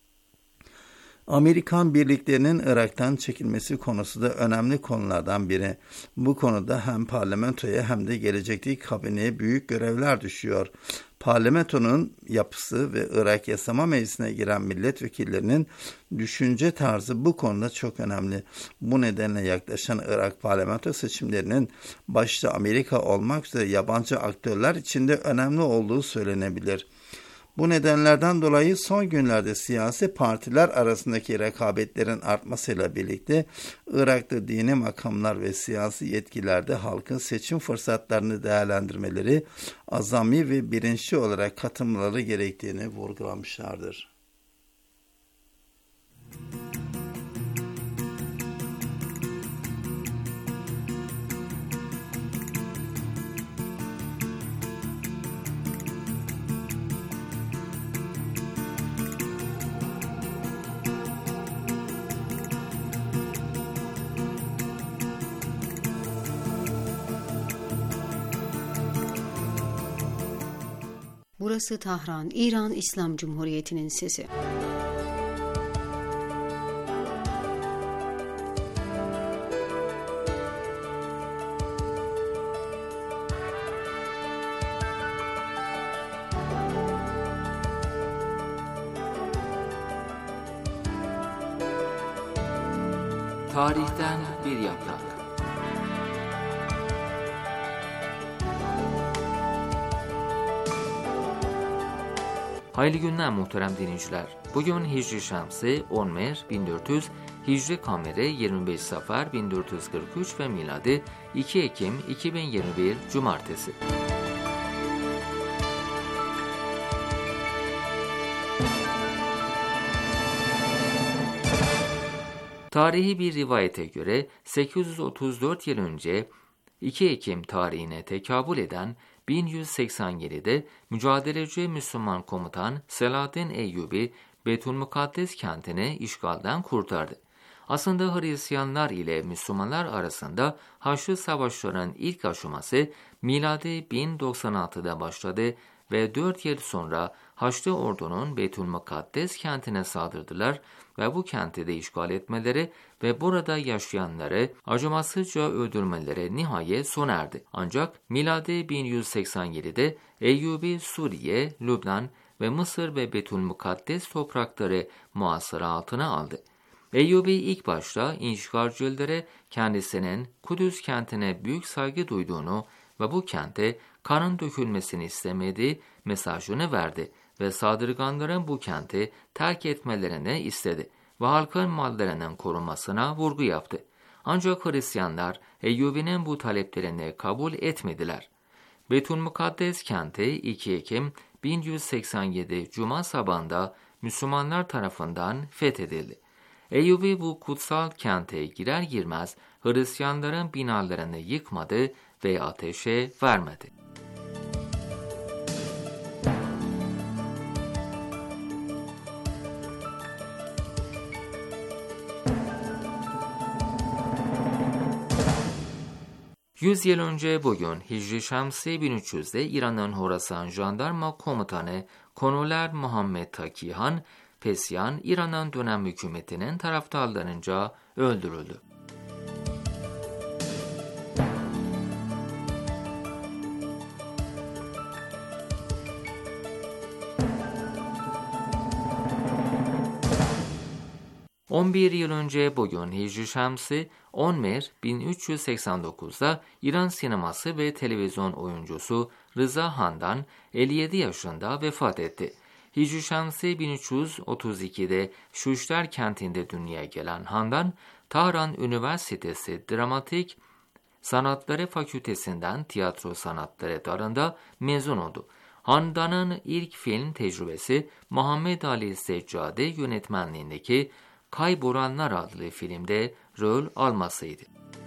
Amerikan birliklerinin Irak'tan çekilmesi konusu da önemli konulardan biri. Bu konuda hem parlamentoya hem de gelecekteki kabineye büyük görevler düşüyor. Parlamentonun yapısı ve Irak Yasama Meclisi'ne giren milletvekillerinin düşünce tarzı bu konuda çok önemli. Bu nedenle yaklaşan Irak parlamento seçimlerinin başta Amerika olmak üzere yabancı aktörler için de önemli olduğu söylenebilir. Bu nedenlerden dolayı son günlerde siyasi partiler arasındaki rekabetlerin artmasıyla birlikte Irak'ta dini makamlar ve siyasi yetkililerde halkın seçim fırsatlarını değerlendirmeleri, azami ve bilinçli olarak katılmaları gerektiğini vurgulamışlardır. Burası Tahran, İran İslam Cumhuriyeti'nin sesi. Tarihten bir yaprak. Hayırlı günler muhterem dinleyiciler. Bugün Hicri Şemsi on Mer bin dört yüz, Hicri Kameri yirmi beş Safer bin dört yüz kırk üç ve miladi iki Ekim iki bin yirmi bir Cumartesi. Tarihi bir rivayete göre sekiz yüz otuz dört yıl önce iki Ekim tarihine tekabül eden bin yüz seksen yedide mücadeleci Müslüman komutan Selahaddin Eyyubi Beytülmukaddes kentini işgalden kurtardı. Aslında Hristiyanlar ile Müslümanlar arasında Haçlı Savaşları'nın ilk aşaması miladi bin doksan altıda başladı ve dört yıl sonra Haçlı ordunun Beytülmukaddes kentine saldırdılar ve bu kenti de işgal etmeleri ve burada yaşayanları acımasızca öldürmeleri nihayet sona erdi. Ancak miladi bin yüz seksen yedide Eyyubi Suriye, Lübnan ve Mısır ve Beytülmukaddes toprakları muhasara altına aldı. Eyyubi ilk başta işgalcilere kendisinin Kudüs kentine büyük saygı duyduğunu ve bu kente kanın dökülmesini istemediği mesajını verdi ve saldırganların bu kenti terk etmelerini istedi ve halkın mallarının korunmasına vurgu yaptı. Ancak Hristiyanlar Eyyubi'nin bu taleplerini kabul etmediler. Beytülmukaddes kenti iki Ekim bin yüz seksen yedi Cuma sabahında Müslümanlar tarafından fethedildi. Eyyubi bu kutsal kente girer girmez Hristiyanların binalarını yıkmadı ve ateşe vermedi. yüz yıl önce bugün Hicri Şemsi bin üç yüzde İran'ın Horasan Jandarma Komutanı Konuler Muhammed Takihan Pesyan, İran'ın dönem hükümetinin taraftarlarınca öldürüldü. on bir yıl önce bugün Hicri Şemsi on Mer bin üç yüz seksen dokuzda İran sineması ve televizyon oyuncusu Rıza Handan elli yedi yaşında vefat etti. Hicri Şemsi bin üç yüz otuz ikide Şuşlar kentinde dünyaya gelen Handan, Tahran Üniversitesi Dramatik Sanatları Fakültesinden tiyatro sanatları dalında mezun oldu. Handan'ın ilk film tecrübesi Muhammed Ali Seccade yönetmenliğindeki Kaybolanlar adlı filmde rol almasıydı.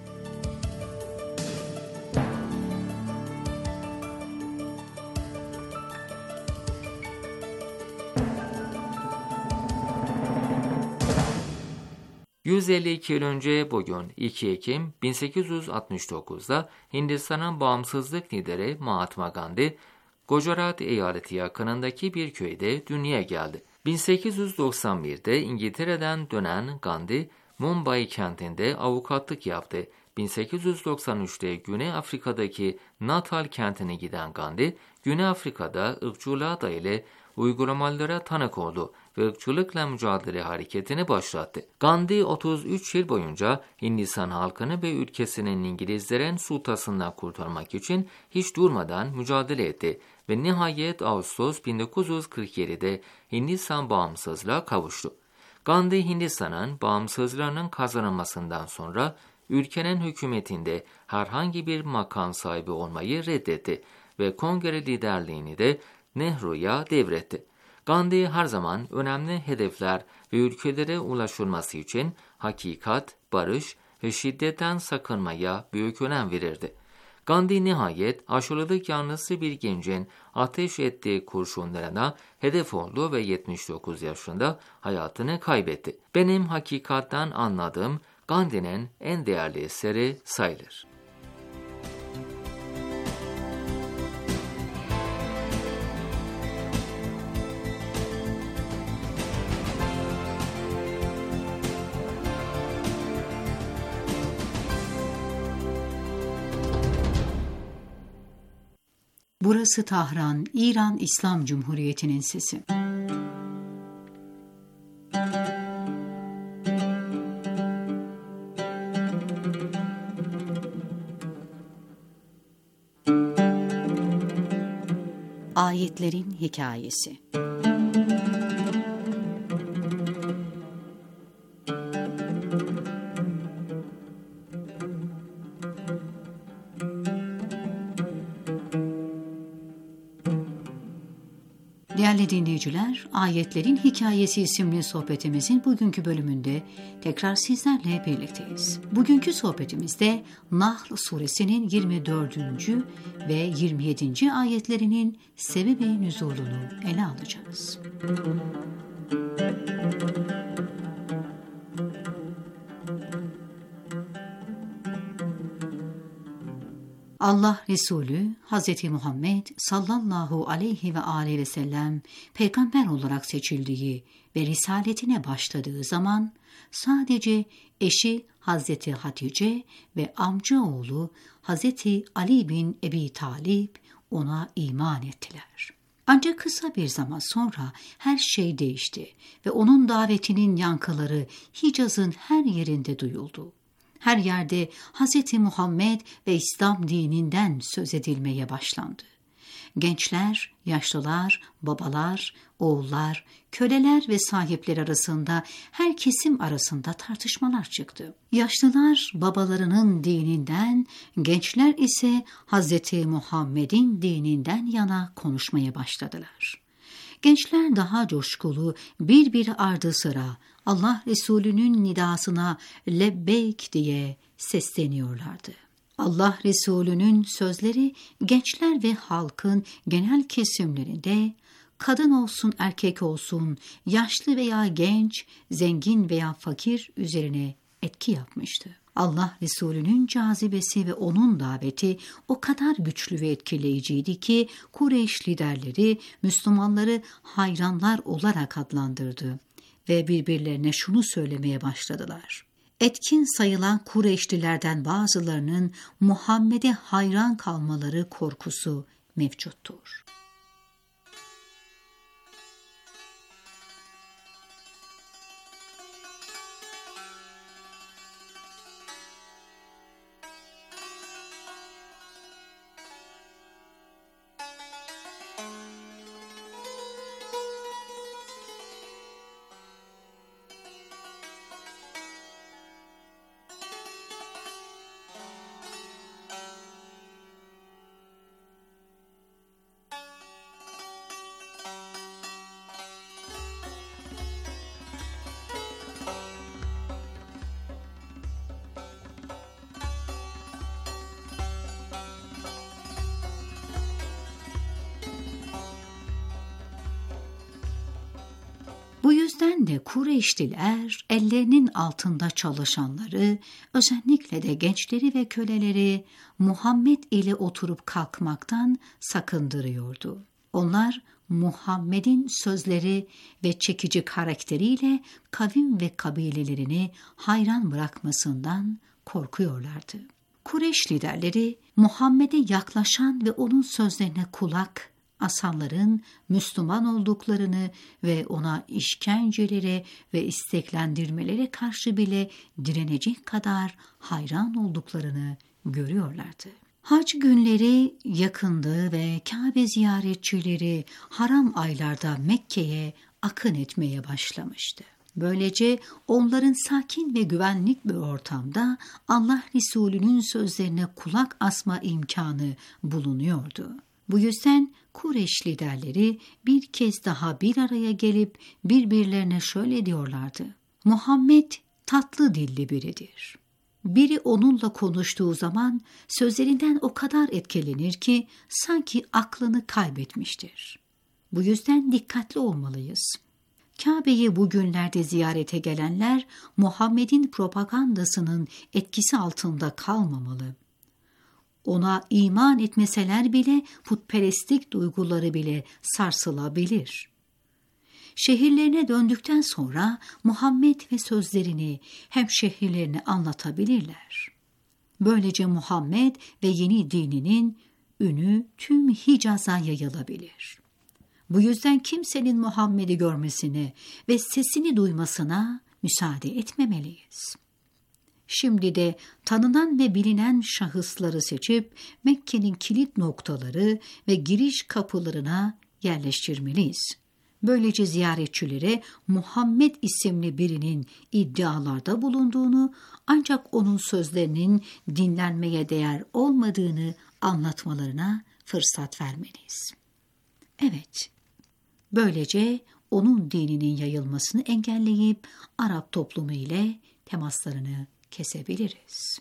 yüz elli iki yıl önce bugün iki Ekim bin sekiz yüz altmış dokuzda Hindistan'ın bağımsızlık lideri Mahatma Gandhi, Gujarat eyaleti yakınındaki bir köyde dünyaya geldi. bin sekiz yüz doksan birde İngiltere'den dönen Gandhi, Mumbai kentinde avukatlık yaptı. bin sekiz yüz doksan üçte Güney Afrika'daki Natal kentine giden Gandhi, Güney Afrika'da ırkçılığa dayalı uygulamalara tanık oldu ve ırkçılıkla mücadele hareketini başlattı. Gandhi otuz üç yıl boyunca Hindistan halkını ve ülkesinin İngilizlerin sultasından kurtarmak için hiç durmadan mücadele etti ve nihayet Ağustos bin dokuz yüz kırk yedide Hindistan bağımsızlığa kavuştu. Gandhi, Hindistan'ın bağımsızlığının kazanılmasından sonra ülkenin hükümetinde herhangi bir makam sahibi olmayı reddetti ve kongre liderliğini de Nehru'ya devretti. Gandhi her zaman önemli hedefler ve ülkelere ulaşılması için hakikat, barış ve şiddetten sakınmaya büyük önem verirdi. Gandhi nihayet aşırılık yanlısı bir gencin ateş ettiği kurşunlarına hedef oldu ve yetmiş dokuz yaşında hayatını kaybetti. Benim hakikatten anladığım Gandhi'nin en değerli eseri sayılır. Burası Tahran, İran İslam Cumhuriyeti'nin sesi. Ayetlerin Hikayesi. Değerli dinleyiciler, Ayetlerin Hikayesi isimli sohbetimizin bugünkü bölümünde tekrar sizlerle birlikteyiz. Bugünkü sohbetimizde Nahl suresinin yirmi dördüncü ve yirmi yedinci ayetlerinin sebebi nüzulunu ele alacağız. Allah Resulü Hz. Muhammed sallallahu aleyhi ve aleyhi ve sellem peygamber olarak seçildiği ve risaletine başladığı zaman sadece eşi Hz. Hatice ve amca oğlu Hz. Ali bin Ebi Talib ona iman ettiler. Ancak kısa bir zaman sonra her şey değişti ve onun davetinin yankıları Hicaz'ın her yerinde duyuldu. Her yerde Hz. Muhammed ve İslam dininden söz edilmeye başlandı. Gençler, yaşlılar, babalar, oğullar, köleler ve sahipler arasında her kesim arasında tartışmalar çıktı. Yaşlılar babalarının dininden, gençler ise Hz. Muhammed'in dininden yana konuşmaya başladılar. Gençler daha coşkulu, birbiri ardı sıra Allah Resulü'nün nidasına lebbeyk diye sesleniyorlardı. Allah Resulü'nün sözleri gençler ve halkın genel kesimlerinde kadın olsun erkek olsun, yaşlı veya genç, zengin veya fakir üzerine etki yapmıştı. Allah Resulü'nün cazibesi ve onun daveti o kadar güçlü ve etkileyiciydi ki Kureyş liderleri Müslümanları hayranlar olarak adlandırdı ve birbirlerine şunu söylemeye başladılar: Etkin sayılan Kureyşlilerden bazılarının Muhammed'e hayran kalmaları korkusu mevcuttur. Bu yüzden de Kureyşliler ellerinin altında çalışanları, özellikle de gençleri ve köleleri Muhammed ile oturup kalkmaktan sakındırıyordu. Onlar Muhammed'in sözleri ve çekici karakteriyle kavim ve kabilelerini hayran bırakmasından korkuyorlardı. Kureyş liderleri Muhammed'e yaklaşan ve onun sözlerine kulak asanların Müslüman olduklarını ve ona işkencelere ve isteklendirmelere karşı bile direnecek kadar hayran olduklarını görüyorlardı. Hac günleri yakındı ve Kabe ziyaretçileri haram aylarda Mekke'ye akın etmeye başlamıştı. Böylece onların sakin ve güvenlik bir ortamda Allah Resulü'nün sözlerine kulak asma imkanı bulunuyordu. Bu yüzden Kureyş liderleri bir kez daha bir araya gelip birbirlerine şöyle diyorlardı: Muhammed tatlı dilli biridir. Biri onunla konuştuğu zaman sözlerinden o kadar etkilenir ki sanki aklını kaybetmiştir. Bu yüzden dikkatli olmalıyız. Kabe'yi bugünlerde ziyarete gelenler Muhammed'in propagandasının etkisi altında kalmamalı. Ona iman etmeseler bile putperestlik duyguları bile sarsılabilir. Şehirlerine döndükten sonra Muhammed ve sözlerini hem şehirlerine anlatabilirler. Böylece Muhammed ve yeni dininin ünü tüm Hicaz'a yayılabilir. Bu yüzden kimsenin Muhammed'i görmesine ve sesini duymasına müsaade etmemeliyiz. Şimdi de tanınan ve bilinen şahısları seçip Mekke'nin kilit noktaları ve giriş kapılarına yerleştirmeliyiz. Böylece ziyaretçilere Muhammed isimli birinin iddialarda bulunduğunu, ancak onun sözlerinin dinlenmeye değer olmadığını anlatmalarına fırsat vermeliyiz. Evet, böylece onun dininin yayılmasını engelleyip Arap toplumu ile temaslarını kesebiliriz.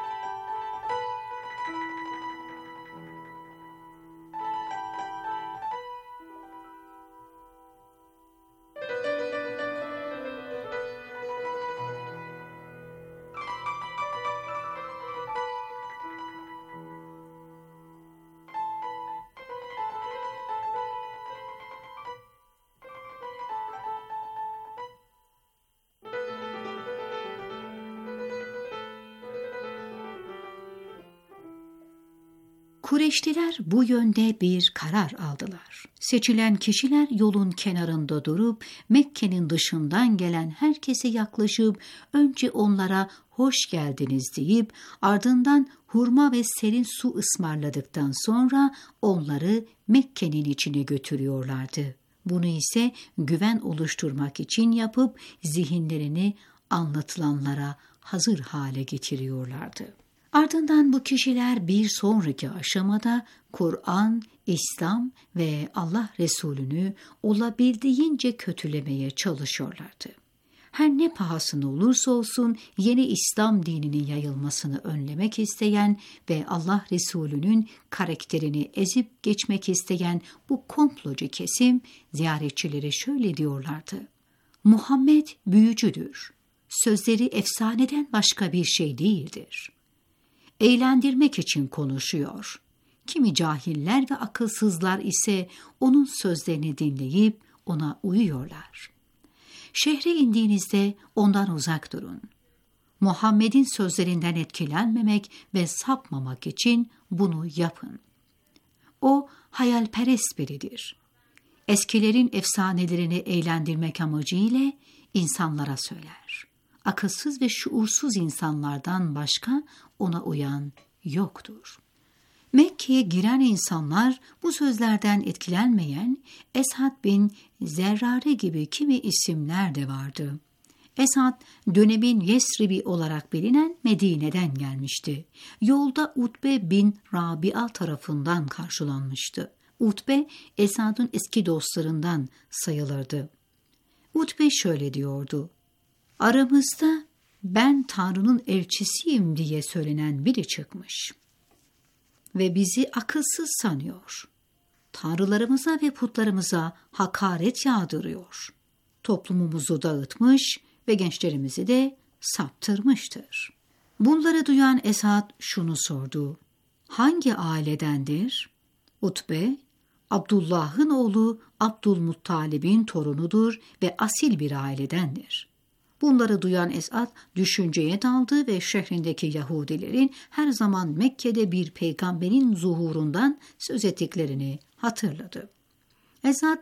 Kureyşliler bu yönde bir karar aldılar. Seçilen kişiler yolun kenarında durup Mekke'nin dışından gelen herkese yaklaşıp önce onlara hoş geldiniz deyip ardından hurma ve serin su ısmarladıktan sonra onları Mekke'nin içine götürüyorlardı. Bunu ise güven oluşturmak için yapıp zihinlerini anlatılanlara hazır hale getiriyorlardı. Ardından bu kişiler bir sonraki aşamada Kur'an, İslam ve Allah Resulü'nü olabildiğince kötülemeye çalışıyorlardı. Her ne pahasına olursa olsun yeni İslam dininin yayılmasını önlemek isteyen ve Allah Resulü'nün karakterini ezip geçmek isteyen bu komplocu kesim ziyaretçilere şöyle diyorlardı: Muhammed büyücüdür. sözleri efsaneden başka bir şey değildir. Eğlendirmek için konuşuyor. Kimi cahiller ve akılsızlar ise onun sözlerini dinleyip ona uyuyorlar. Şehre indiğinizde ondan uzak durun. Muhammed'in sözlerinden etkilenmemek ve sapmamak için bunu yapın. O hayalperest biridir. Eskilerin efsanelerini eğlendirmek amacıyla insanlara söyler. Akılsız ve şuursuz insanlardan başka ona uyan yoktur. Mekke'ye giren insanlar bu sözlerden etkilenmeyen Esad bin Zerrare gibi kimi isimler de vardı. Esad, dönemin Yesrib'i olarak bilinen Medine'den gelmişti. Yolda Utbe bin Rabia tarafından karşılanmıştı. Utbe, Esad'ın eski dostlarından sayılırdı. Utbe şöyle diyordu: "Aramızda ben Tanrı'nın elçisiyim diye söylenen biri çıkmış ve bizi akılsız sanıyor. Tanrılarımıza ve putlarımıza hakaret yağdırıyor. Toplumumuzu dağıtmış ve gençlerimizi de saptırmıştır." Bunları duyan Esad şunu sordu: "Hangi ailedendir?" Utbe, "Abdullah'ın oğlu Abdülmuttalib'in torunudur ve asil bir ailedendir." Bunları duyan Esad düşünceye daldı ve şehrindeki Yahudilerin her zaman Mekke'de bir peygamberin zuhurundan söz ettiklerini hatırladı. Esad,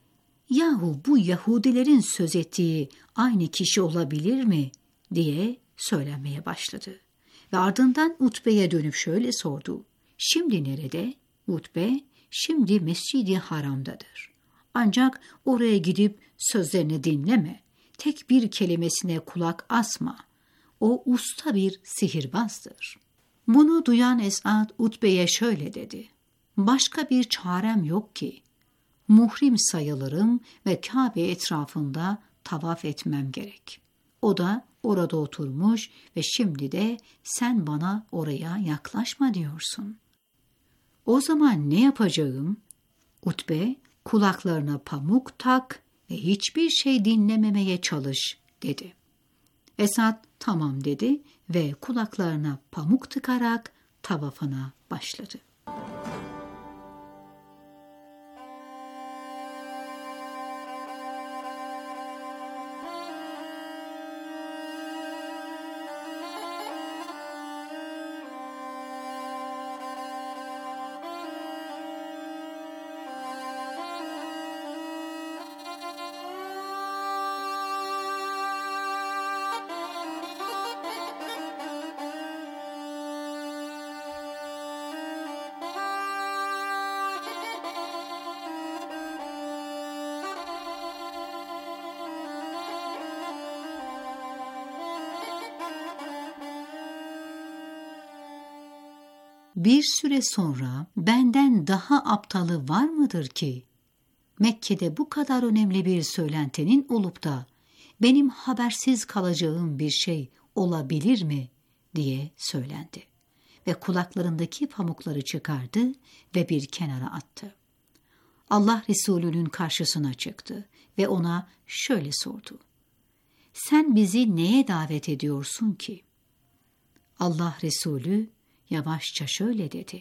"Yahu bu Yahudilerin söz ettiği aynı kişi olabilir mi?" diye söylenmeye başladı. Ve ardından Utbe'ye dönüp şöyle sordu: "Şimdi nerede?" Utbe, "Şimdi Mescid-i Haram'dadır. Ancak oraya gidip sözlerini dinleme. Tek bir kelimesine kulak asma. O usta bir sihirbazdır." Bunu duyan Esad Utbe'ye şöyle dedi: "Başka bir çarem yok ki. Muhrim sayılırım ve Kabe etrafında tavaf etmem gerek." O da orada oturmuş ve şimdi de sen bana oraya yaklaşma diyorsun. "O zaman ne yapacağım?" Utbe, "Kulaklarına pamuk tak ve hiçbir şey dinlememeye çalış," dedi. Esad tamam dedi ve kulaklarına pamuk tıkarak tavafına başladı. Bir süre sonra benden daha aptalı var mıdır ki? Mekke'de bu kadar önemli bir söylentinin olup da benim habersiz kalacağım bir şey olabilir mi diye söylendi. Ve kulaklarındaki pamukları çıkardı ve bir kenara attı. Allah Resulü'nün karşısına çıktı ve ona şöyle sordu: "Sen bizi neye davet ediyorsun ki?" Allah Resulü yavaşça şöyle dedi: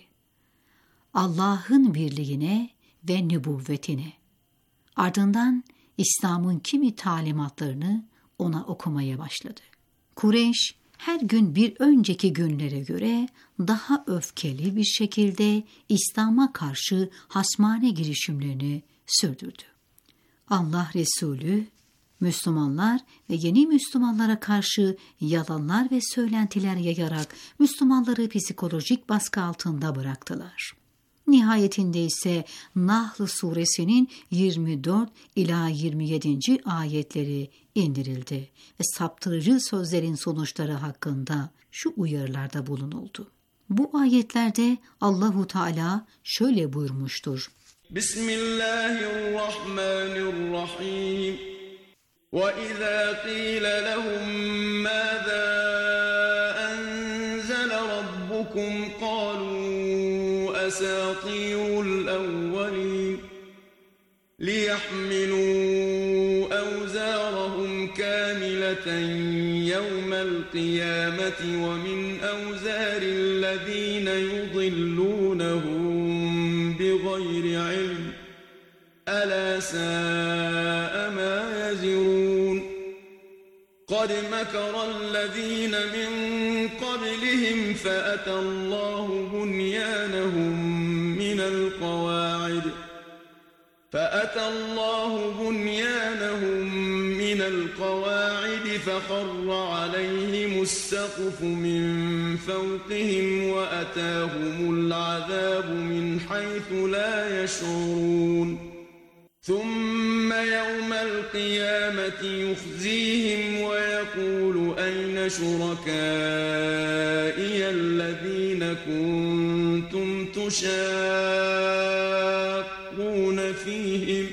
"Allah'ın birliğine ve nübüvvetine." Ardından İslam'ın kimi talimatlarını ona okumaya başladı. Kureyş her gün bir önceki günlere göre daha öfkeli bir şekilde İslam'a karşı hasmane girişimlerini sürdürdü. Allah Resulü, Müslümanlar ve yeni Müslümanlara karşı yalanlar ve söylentiler yayarak Müslümanları psikolojik baskı altında bıraktılar. Nihayetinde ise Nahl suresinin yirmi dört ila yirmi yedinci ayetleri indirildi ve saptırıcı sözlerin sonuçları hakkında şu uyarılarda bulunuldu. Bu ayetlerde Allahu Teala şöyle buyurmuştur: Bismillahirrahmanirrahim. وَإِذَا قِيلَ لَهُمْ مَاذَا أَنزَلَ رَبُّكُمْ قَالُوا أَسَاطِيرُ الْأَوَّلِينَ لِيَحْمِلُوا أَوْزَارَهُمْ كَامِلَةً يوم القيامة ومن أوزار الذين يضلونهم بغير علم ألا ساء ما يزرون قد مكر الذين من قبلهم فأتى الله بنيانهم من القواعد فأتى الله بنيانهم من القواعد فخر عليهم السقف من فوقهم وأتاهم العذاب من حيث لا يشعرون ثم يوم القيامة يخزيهم ويقول أين شركائي الذين كنتم تشاقون فيهم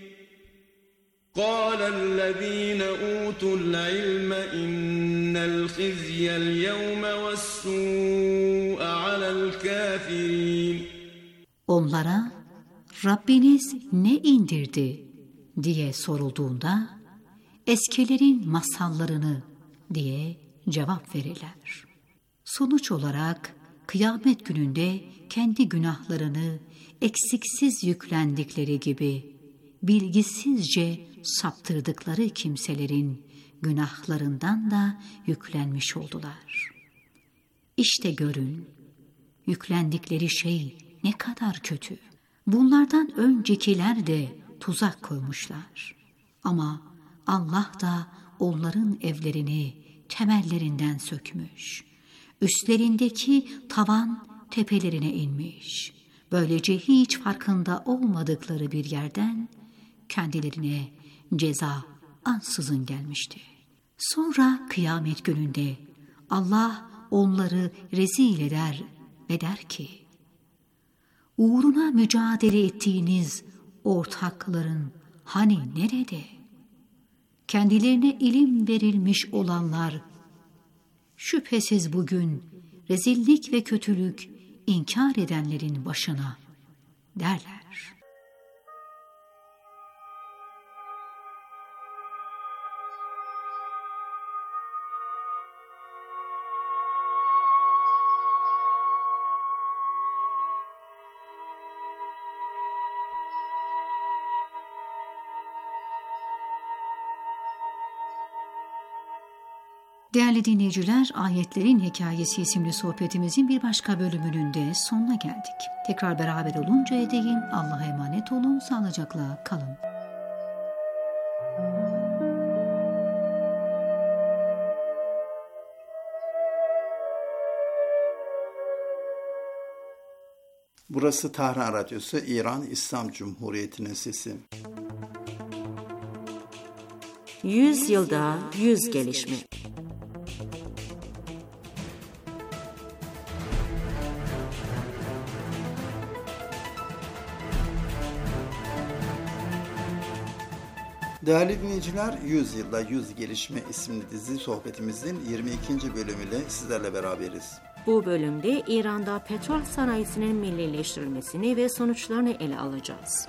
قال الذين أوتوا العلم إن الخزي اليوم والسوء على الكافرين. Onlara Rabbiniz ne indirdi diye sorulduğunda eskilerin masallarını diye cevap verirler. Sonuç olarak kıyamet gününde kendi günahlarını eksiksiz yüklendikleri gibi bilgisizce saptırdıkları kimselerin günahlarından da yüklenmiş oldular. İşte görün, yüklendikleri şey ne kadar kötü. Bunlardan öncekiler de tuzak koymuşlar. Ama Allah da onların evlerini temellerinden sökmüş. Üstlerindeki tavan tepelerine inmiş. Böylece hiç farkında olmadıkları bir yerden kendilerine ceza ansızın gelmişti. Sonra kıyamet gününde Allah onları rezil eder ve der ki, uğruna mücadele ettiğiniz ortakların hani nerede? Kendilerine ilim verilmiş olanlar, şüphesiz bugün rezillik ve kötülük inkar edenlerin başına derler. Değerli dinleyiciler, Ayetlerin Hikayesi isimli sohbetimizin bir başka bölümünün de sonuna geldik. Tekrar beraber oluncaya değin Allah'a emanet olun, sağlıcakla kalın. Burası Tahran Radyosu, İran İslam Cumhuriyeti'nin sesi. Yüz yılda yüz gelişme. Değerli dinleyiciler, yüz yılda yüz gelişme isimli dizi sohbetimizin yirmi ikinci bölümüyle sizlerle beraberiz. Bu bölümde İran'da petrol sanayisinin millileştirilmesini ve sonuçlarını ele alacağız.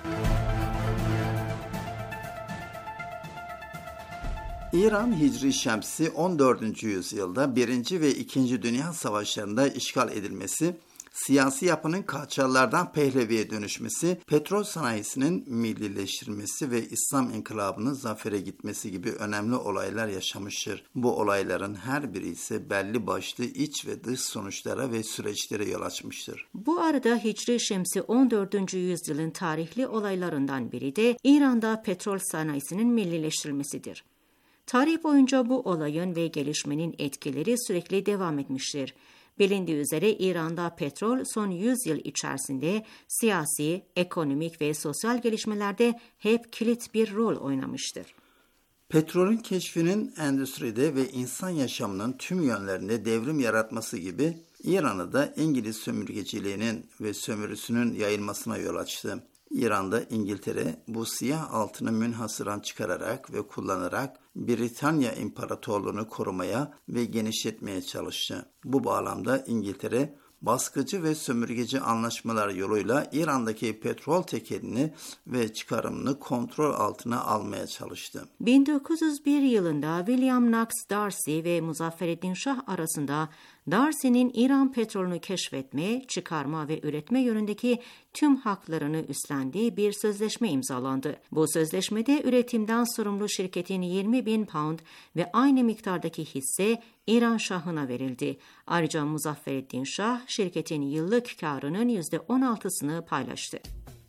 İran Hicri Şemsi on dördüncü yüzyılda birinci ve ikinci Dünya Savaşları'nda işgal edilmesi, siyasi yapının Kaçarlardan Pehlevi'ye dönüşmesi, petrol sanayisinin millileştirilmesi ve İslam inkılabının zafere gitmesi gibi önemli olaylar yaşamıştır. Bu olayların her biri ise belli başlı iç ve dış sonuçlara ve süreçlere yol açmıştır. Bu arada Hicri Şemsi on dördüncü yüzyılın tarihli olaylarından biri de İran'da petrol sanayisinin millileştirilmesidir. Tarih boyunca bu olayın ve gelişmenin etkileri sürekli devam etmiştir. Bilindiği üzere İran'da petrol son yüz yıl içerisinde siyasi, ekonomik ve sosyal gelişmelerde hep kilit bir rol oynamıştır. Petrolün keşfinin endüstride ve insan yaşamının tüm yönlerinde devrim yaratması gibi İran'ı da İngiliz sömürgeciliğinin ve sömürüsünün yayılmasına yol açtı. İran'da İngiltere bu siyah altını münhasıran çıkararak ve kullanarak Britanya İmparatorluğunu korumaya ve genişletmeye çalıştı. Bu bağlamda İngiltere baskıcı ve sömürgeci anlaşmalar yoluyla İran'daki petrol tekelini ve çıkarımını kontrol altına almaya çalıştı. bin dokuz yüz bir yılında William Knox Darcy ve Muzaffereddin Şah arasında Darcy'nin İran petrolünü keşfetme, çıkarma ve üretme yönündeki tüm haklarını üstlendiği bir sözleşme imzalandı. Bu sözleşmede üretimden sorumlu şirketin yirmi bin pound ve aynı miktardaki hisse İran Şah'ına verildi. Ayrıca Muzaffereddin Şah şirketin yıllık karının yüzde on altısını paylaştı.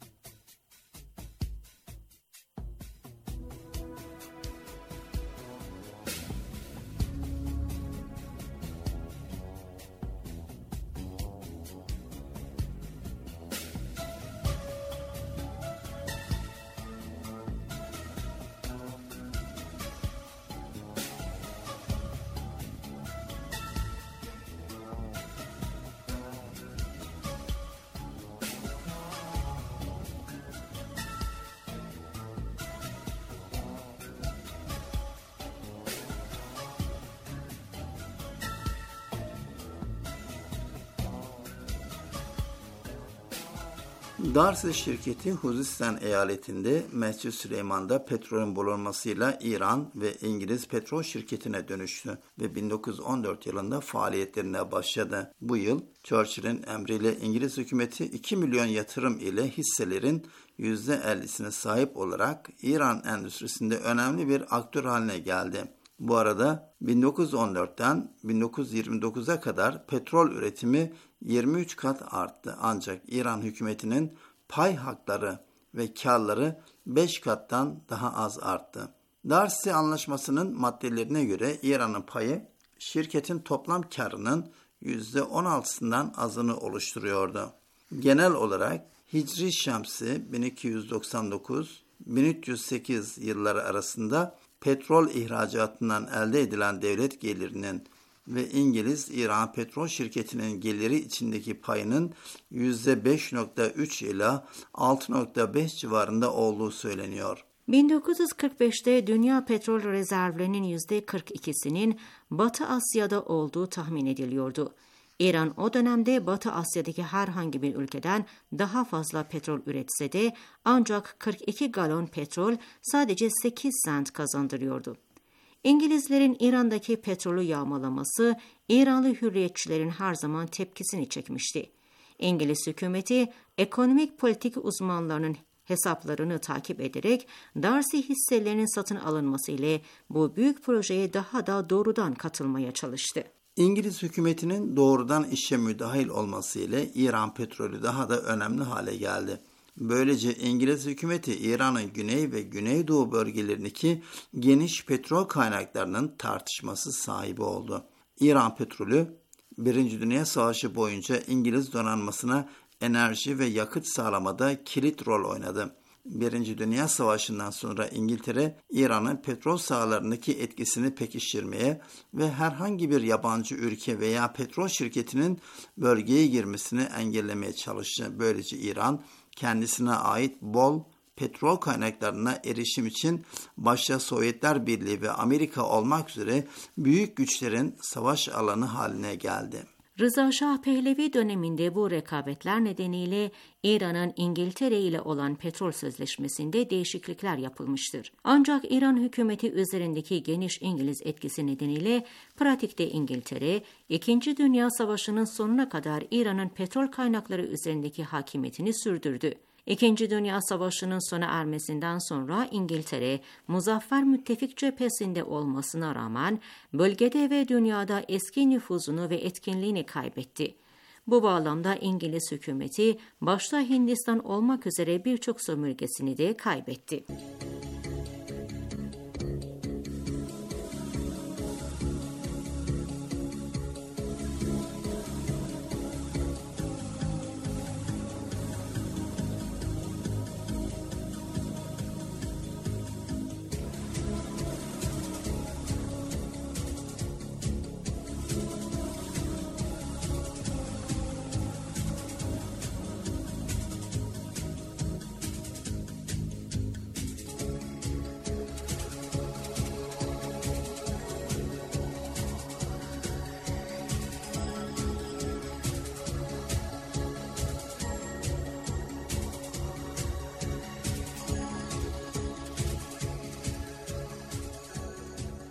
Darcy şirketi Huzistan eyaletinde Mescid Süleyman'da petrolün bulunmasıyla İran ve İngiliz petrol şirketine dönüştü ve bin dokuz yüz on dört yılında faaliyetlerine başladı. Bu yıl Churchill'in emriyle İngiliz hükümeti iki milyon yatırım ile hisselerin yüzde ellisine sahip olarak İran endüstrisinde önemli bir aktör haline geldi. Bu arada bin dokuz yüz on dörtten bin dokuz yüz yirmi dokuza kadar petrol üretimi yirmi üç kat arttı. Ancak İran hükümetinin pay hakları ve karları beş kattan daha az arttı. Darcy Anlaşması'nın maddelerine göre İran'ın payı şirketin toplam karının yüzde on altısından azını oluşturuyordu. Genel olarak Hicri Şemsi bin iki yüz doksan dokuz bin üç yüz sekiz yılları arasında petrol ihracatından elde edilen devlet gelirinin ve İngiliz-İran petrol şirketinin geliri içindeki payının yüzde beş nokta üç ila altı nokta beş civarında olduğu söyleniyor. bin dokuz yüz kırk beşte dünya petrol rezervlerinin yüzde kırk ikisinin Batı Asya'da olduğu tahmin ediliyordu. İran o dönemde Batı Asya'daki herhangi bir ülkeden daha fazla petrol üretse de ancak kırk iki galon petrol sadece sekiz sent kazandırıyordu. İngilizlerin İran'daki petrolü yağmalaması İranlı hürriyetçilerin her zaman tepkisini çekmişti. İngiliz hükümeti ekonomik politik uzmanlarının hesaplarını takip ederek Darcy hisselerinin satın alınması ile bu büyük projeye daha da doğrudan katılmaya çalıştı. İngiliz hükümetinin doğrudan işe müdahil olması ile İran petrolü daha da önemli hale geldi. Böylece İngiliz hükümeti İran'ın güney ve güneydoğu bölgelerindeki geniş petrol kaynaklarının tartışmasız sahibi oldu. İran petrolü Birinci Dünya Savaşı boyunca İngiliz donanmasına enerji ve yakıt sağlamada kilit rol oynadı. Birinci Dünya Savaşı'ndan sonra İngiltere, İran'ın petrol sahalarındaki etkisini pekiştirmeye ve herhangi bir yabancı ülke veya petrol şirketinin bölgeye girmesini engellemeye çalıştı. Böylece İran, kendisine ait bol petrol kaynaklarına erişim için başta Sovyetler Birliği ve Amerika olmak üzere büyük güçlerin savaş alanı haline geldi. Rıza Şah Pehlevi döneminde bu rekabetler nedeniyle İran'ın İngiltere ile olan petrol sözleşmesinde değişiklikler yapılmıştır. Ancak İran hükümeti üzerindeki geniş İngiliz etkisi nedeniyle pratikte İngiltere, İkinci Dünya Savaşı'nın sonuna kadar İran'ın petrol kaynakları üzerindeki hakimiyetini sürdürdü. İkinci Dünya Savaşı'nın sona ermesinden sonra İngiltere, muzaffer müttefik cephesinde olmasına rağmen bölgede ve dünyada eski nüfuzunu ve etkinliğini kaybetti. Bu bağlamda İngiliz hükümeti başta Hindistan olmak üzere birçok sömürgesini de kaybetti.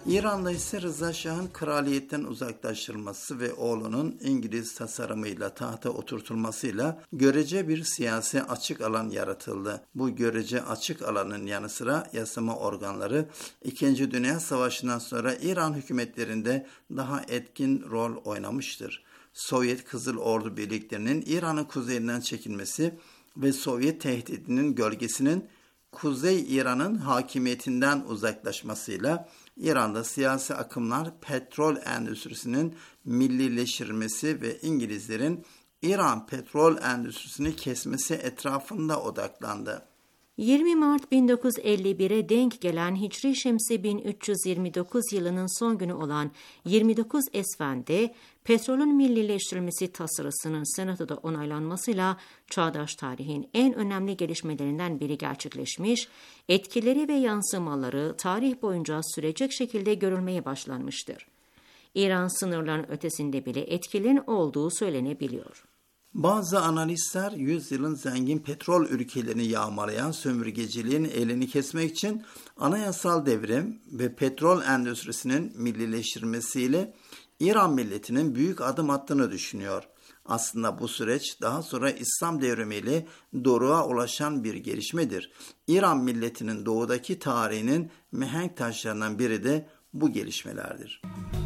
İran'da ise Rıza Şah'ın kraliyetten uzaklaştırılması ve oğlunun İngiliz tasarımıyla tahta oturtulmasıyla görece bir siyasi açık alan yaratıldı. Bu görece açık alanın yanı sıra yasama organları İkinci Dünya Savaşı'ndan sonra İran hükümetlerinde daha etkin rol oynamıştır. Sovyet Kızıl Ordu birliklerinin İran'ın kuzeyinden çekilmesi ve Sovyet tehdidinin gölgesinin Kuzey İran'ın hakimiyetinden uzaklaşmasıyla İran'da siyasi akımlar petrol endüstrisinin millileştirilmesi ve İngilizlerin İran petrol endüstrisini kesmesi etrafında odaklandı. yirmi Mart bin dokuz yüz elli bire denk gelen Hicri Şemsi bin üç yüz yirmi dokuz yılının son günü olan yirmi dokuz Esfen'de petrolün millileştirilmesi tasarısının Senato'da onaylanmasıyla çağdaş tarihin en önemli gelişmelerinden biri gerçekleşmiş, etkileri ve yansımaları tarih boyunca sürecek şekilde görülmeye başlanmıştır. İran sınırlarının ötesinde bile etkilerin olduğu söylenebiliyor. Bazı analistler yüzyılın zengin petrol ülkelerini yağmalayan sömürgeciliğin elini kesmek için anayasal devrim ve petrol endüstrisinin millileştirilmesiyle İran milletinin büyük adım attığını düşünüyor. Aslında bu süreç daha sonra İslam devrimiyle doruğa ulaşan bir gelişmedir. İran milletinin doğudaki tarihinin mihenk taşlarından biri de bu gelişmelerdir.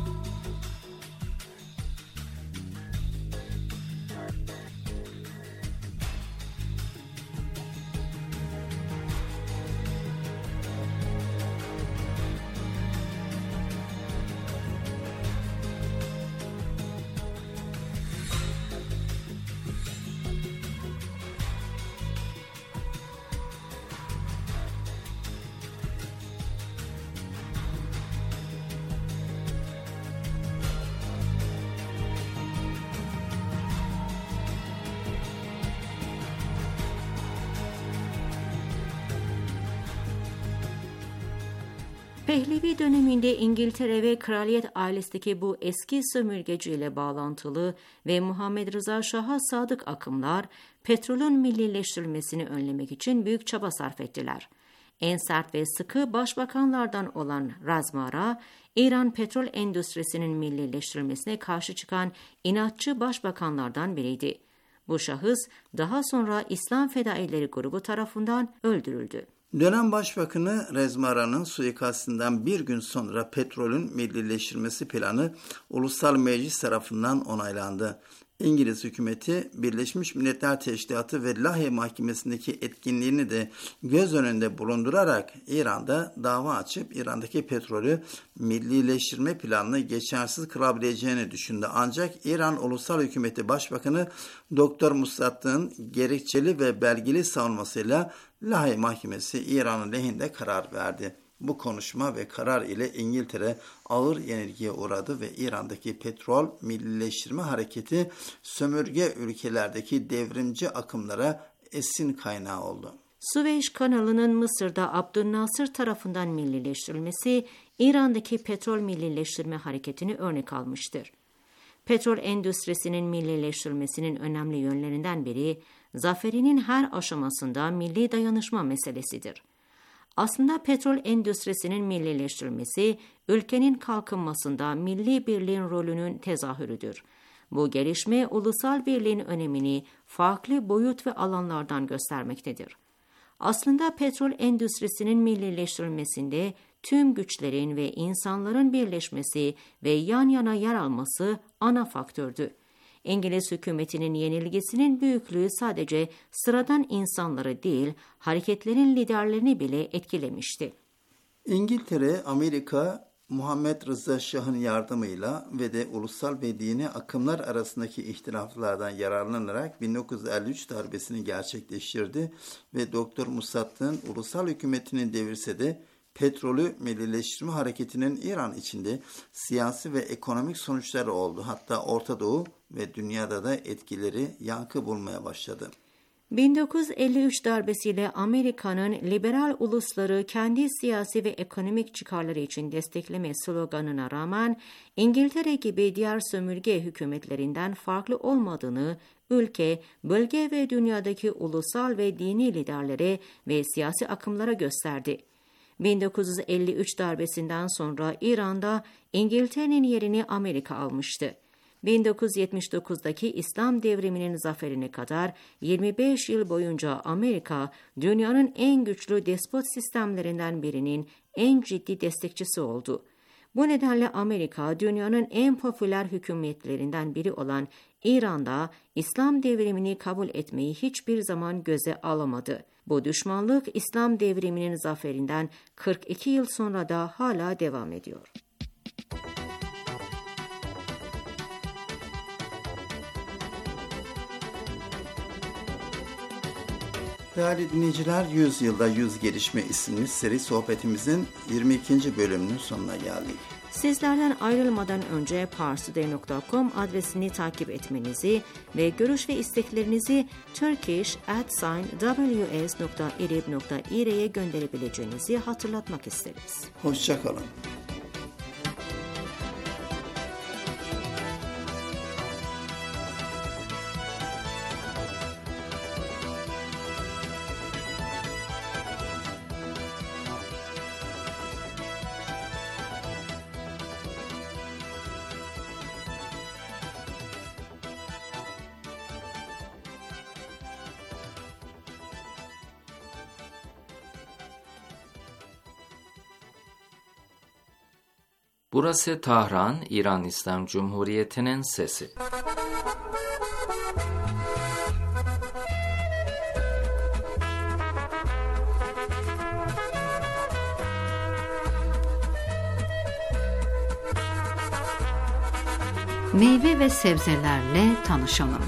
Pehlevi döneminde İngiltere ve kraliyet ailesindeki bu eski sömürgeciyle bağlantılı ve Muhammed Rıza Şah'a sadık akımlar petrolün millileştirilmesini önlemek için büyük çaba sarf ettiler. En sert ve sıkı başbakanlardan olan Razmara, İran petrol endüstrisinin millileştirilmesine karşı çıkan inatçı başbakanlardan biriydi. Bu şahıs daha sonra İslam Fedaileri grubu tarafından öldürüldü. Dönem Başbakanı Rezmara'nın suikastından bir gün sonra petrolün millileştirilmesi planı Ulusal Meclis tarafından onaylandı. İngiliz hükümeti Birleşmiş Milletler Teşkilatı ve Lahey Mahkemesi'ndeki etkinliğini de göz önünde bulundurarak İran'da dava açıp İran'daki petrolü millileştirme planını geçersiz kılabileceğini düşündü. Ancak İran Ulusal Hükümeti Başbakanı Doktor Musaddak'ın gerekçeli ve belgeli savunmasıyla Lahey Mahkemesi İran'ın lehinde karar verdi. Bu konuşma ve karar ile İngiltere ağır yenilgiye uğradı ve İran'daki petrol millileştirme hareketi sömürge ülkelerdeki devrimci akımlara esin kaynağı oldu. Süveyş kanalının Mısır'da Abdülnasır tarafından millileştirilmesi, İran'daki petrol millileştirme hareketini örnek almıştır. Petrol endüstrisinin millileştirilmesinin önemli yönlerinden biri, zaferinin her aşamasında milli dayanışma meselesidir. Aslında petrol endüstrisinin millileştirilmesi, ülkenin kalkınmasında milli birliğin rolünün tezahürüdür. Bu gelişme, ulusal birliğin önemini farklı boyut ve alanlardan göstermektedir. Aslında petrol endüstrisinin millileştirilmesinde tüm güçlerin ve insanların birleşmesi ve yan yana yer alması ana faktördü. İngiliz hükümetinin yenilgisinin büyüklüğü sadece sıradan insanları değil, hareketlerin liderlerini bile etkilemişti. İngiltere, Amerika, Muhammed Rıza Şah'ın yardımıyla ve de ulusal ve dini akımlar arasındaki ihtilaflardan yararlanarak bin dokuz yüz elli üç darbesini gerçekleştirdi ve Doktor Musaddak'ın ulusal hükümetini devirse de petrolü millileştirme hareketinin İran içinde siyasi ve ekonomik sonuçları oldu. Hatta Orta Doğu ve dünyada da etkileri yankı bulmaya başladı. bin dokuz yüz elli üç darbesiyle Amerika'nın liberal ulusları kendi siyasi ve ekonomik çıkarları için destekleme sloganına rağmen İngiltere gibi diğer sömürge hükümetlerinden farklı olmadığını ülke, bölge ve dünyadaki ulusal ve dini liderlere ve siyasi akımlara gösterdi. bin dokuz yüz elli üç darbesinden sonra İran'da İngiltere'nin yerini Amerika almıştı. bin dokuz yüz yetmiş dokuzdaki İslam devriminin zaferine kadar yirmi beş yıl boyunca Amerika, dünyanın en güçlü despot sistemlerinden birinin en ciddi destekçisi oldu. Bu nedenle Amerika, dünyanın en popüler hükümetlerinden biri olan İran'da İslam devrimini kabul etmeyi hiçbir zaman göze alamadı. Bu düşmanlık İslam devriminin zaferinden kırk iki yıl sonra da hala devam ediyor. Değerli dinleyiciler, yüz yılda yüz gelişme isimli seri sohbetimizin yirmi ikinci bölümünün sonuna geldik. Sizlerden ayrılmadan önce parstoday nokta com adresini takip etmenizi ve görüş ve isteklerinizi turkish at w s nokta irib nokta ir'ye gönderebileceğinizi hatırlatmak isteriz. Hoşça kalın. Burası Tahran, İran İslam Cumhuriyeti'nin sesi. Meyve ve sebzelerle tanışalım.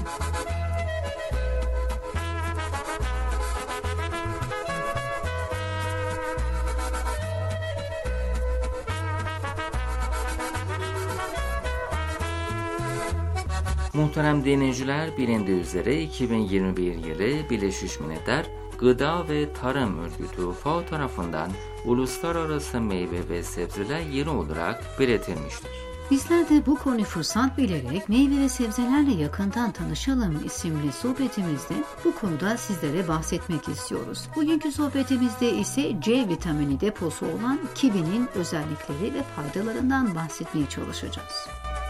Muhterem dinleyiciler, bilindiği üzere iki bin yirmi bir yılı Birleşmiş Milletler Gıda ve Tarım Örgütü FAO tarafından Uluslararası Meyve ve Sebzeler Yılı olarak belirtilmiştir. Bizler de bu konuyu fırsat bilerek Meyve ve Sebzelerle Yakından Tanışalım isimli sohbetimizde bu konuda sizlere bahsetmek istiyoruz. Bugünkü sohbetimizde ise C vitamini deposu olan kivinin özellikleri ve faydalarından bahsetmeye çalışacağız.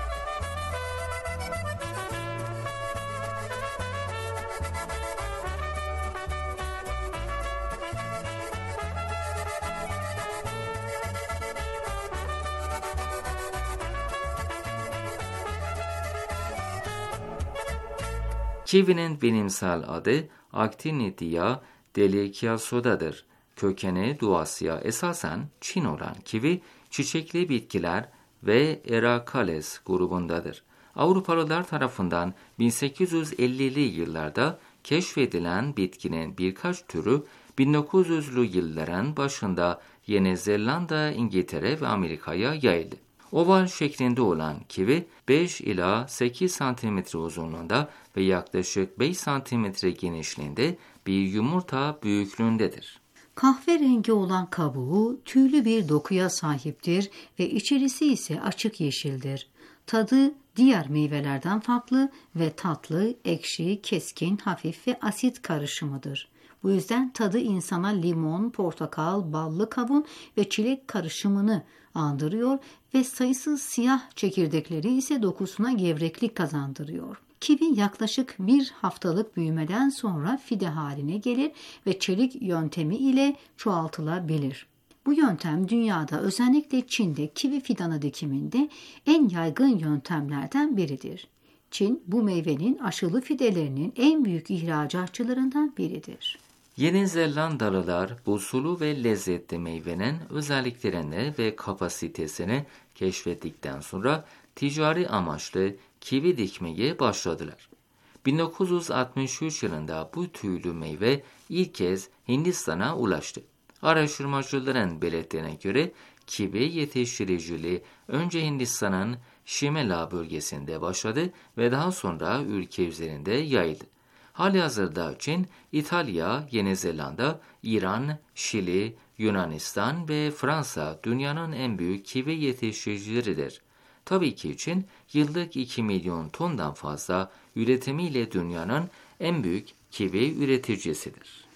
Kivinin bilimsel adı Actinidia deliciosadır. Kökeni Doğu Asya, esasen Çin olan kivi, çiçekli bitkiler ve Eracales grubundadır. Avrupalılar tarafından bin sekiz yüz ellili yıllarda keşfedilen bitkinin birkaç türü bin dokuz yüzlü yılların başında Yeni Zelanda, İngiltere ve Amerika'ya yayıldı. Oval şeklinde olan kivi beş ila sekiz santimetre uzunluğunda ve yaklaşık beş santimetre genişliğinde bir yumurta büyüklüğündedir. Kahverengi olan kabuğu tüylü bir dokuya sahiptir ve içerisi ise açık yeşildir. Tadı diğer meyvelerden farklı ve tatlı, ekşi, keskin, hafif ve asit karışımıdır. Bu yüzden tadı insana limon, portakal, ballı kavun ve çilek karışımını andırıyor ve sayısız siyah çekirdekleri ise dokusuna gevreklik kazandırıyor. Kivi yaklaşık bir haftalık büyümeden sonra fide haline gelir ve çelik yöntemi ile çoğaltılabilir. Bu yöntem dünyada, özellikle Çin'de kivi fidanı dikiminde en yaygın yöntemlerden biridir. Çin, bu meyvenin aşılı fidelerinin en büyük ihracatçılarından biridir. Yeni Zelandalılar bu sulu ve lezzetli meyvenin özelliklerini ve kapasitesini keşfettikten sonra ticari amaçlı kivi dikmeye başladılar. bin dokuz yüz altmış üç yılında bu tüylü meyve ilk kez Hindistan'a ulaştı. Araştırmacıların belirttiğine göre kivi yetiştiriciliği önce Hindistan'ın Şimela bölgesinde başladı ve daha sonra ülke üzerinde yayıldı. Halihazırda Çin, İtalya, Yeni Zelanda, İran, Şili, Yunanistan ve Fransa dünyanın en büyük kivi yetiştiricileridir. Tabii ki Çin, yıllık iki milyon tondan fazla üretimiyle dünyanın en büyük kivi üreticisidir.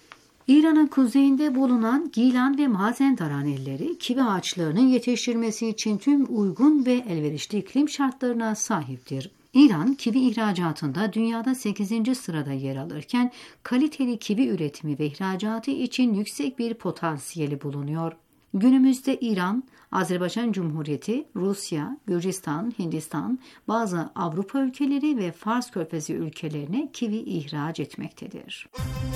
İran'ın kuzeyinde bulunan Gilan ve Mazendaran illeri kivi ağaçlarının yetiştirilmesi için tüm uygun ve elverişli iklim şartlarına sahiptir. İran, kivi ihracatında dünyada sekizinci sırada yer alırken kaliteli kivi üretimi ve ihracatı için yüksek bir potansiyeli bulunuyor. Günümüzde İran, Azerbaycan Cumhuriyeti, Rusya, Gürcistan, Hindistan, bazı Avrupa ülkeleri ve Fars Körfezi ülkelerine kivi ihraç etmektedir.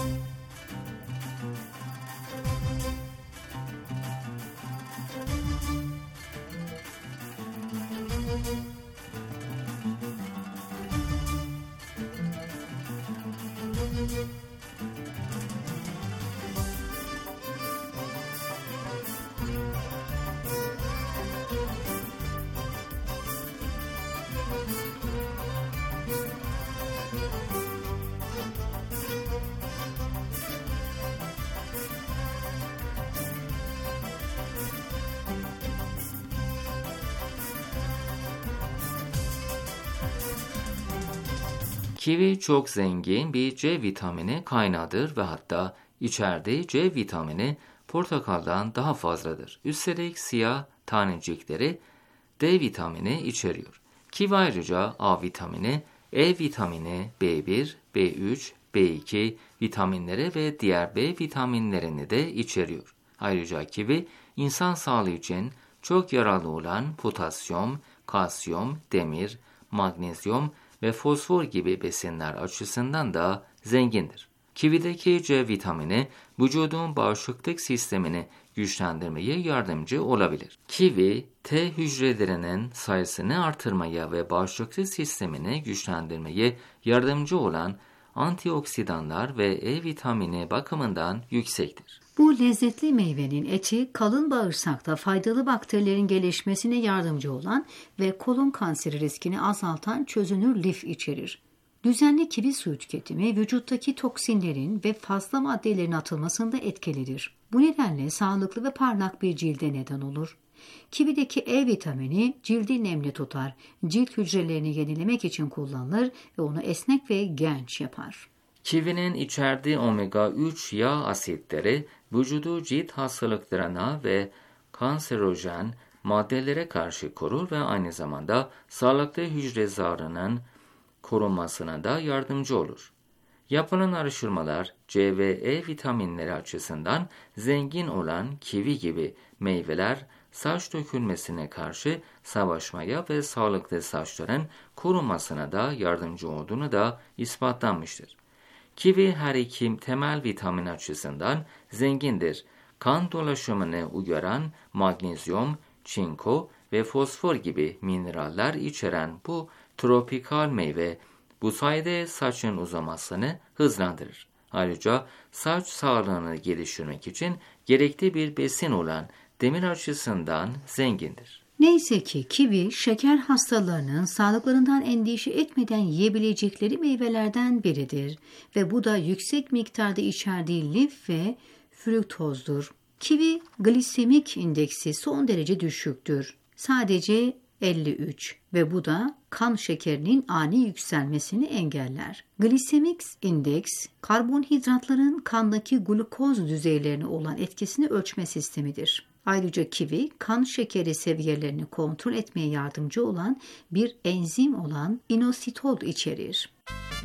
Kivi çok zengin bir C vitamini kaynağıdır ve hatta içerdiği C vitamini portakaldan daha fazladır. Üstelik siyah tanecikleri D vitamini içeriyor. Kivi ayrıca A vitamini, E vitamini, B bir, B üç, B iki vitaminleri ve diğer B vitaminlerini de içeriyor. Ayrıca kivi insan sağlığı için çok yararlı olan potasyum, kalsiyum, demir, magnezyum ve fosfor gibi besinler açısından da zengindir. Kivideki C vitamini vücudun bağışıklık sistemini güçlendirmeye yardımcı olabilir. Kivi, T hücrelerinin sayısını artırmaya ve bağışıklık sistemini güçlendirmeye yardımcı olan antioksidanlar ve E vitamini bakımından yüksektir. Bu lezzetli meyvenin eti kalın bağırsakta faydalı bakterilerin gelişmesine yardımcı olan ve kolon kanseri riskini azaltan çözünür lif içerir. Düzenli kivi suyu tüketimi vücuttaki toksinlerin ve fazla maddelerin atılmasında etkilidir. Bu nedenle sağlıklı ve parlak bir cilde neden olur. Kivideki E vitamini cildi nemli tutar, cilt hücrelerini yenilemek için kullanılır ve onu esnek ve genç yapar. Kivinin içerdiği omega üç yağ asitleri vücudu cilt hastalıklarına ve kanserojen maddelere karşı korur ve aynı zamanda sağlıklı hücre zarının korunmasına da yardımcı olur. Yapılan araştırmalar C ve E vitaminleri açısından zengin olan kivi gibi meyveler saç dökülmesine karşı savaşmaya ve sağlıklı saçların korunmasına da yardımcı olduğunu da ispatlanmıştır. Kivi her iki temel vitamin açısından zengindir. Kan dolaşımını uyaran magnezyum, çinko ve fosfor gibi mineraller içeren bu tropikal meyve bu sayede saçın uzamasını hızlandırır. Ayrıca saç sağlığını geliştirmek için gerekli bir besin olan demir açısından zengindir. Neyse ki kivi şeker hastalarının sağlıklarından endişe etmeden yiyebilecekleri meyvelerden biridir ve bu da yüksek miktarda içerdiği lif ve fruktozdur. Kivi glisemik indeksi son derece düşüktür. Sadece elli üç ve bu da kan şekerinin ani yükselmesini engeller. Glisemik indeks, karbonhidratların kandaki glukoz düzeylerine olan etkisini ölçme sistemidir. Ayrıca kivi, kan şekeri seviyelerini kontrol etmeye yardımcı olan bir enzim olan inositol içerir.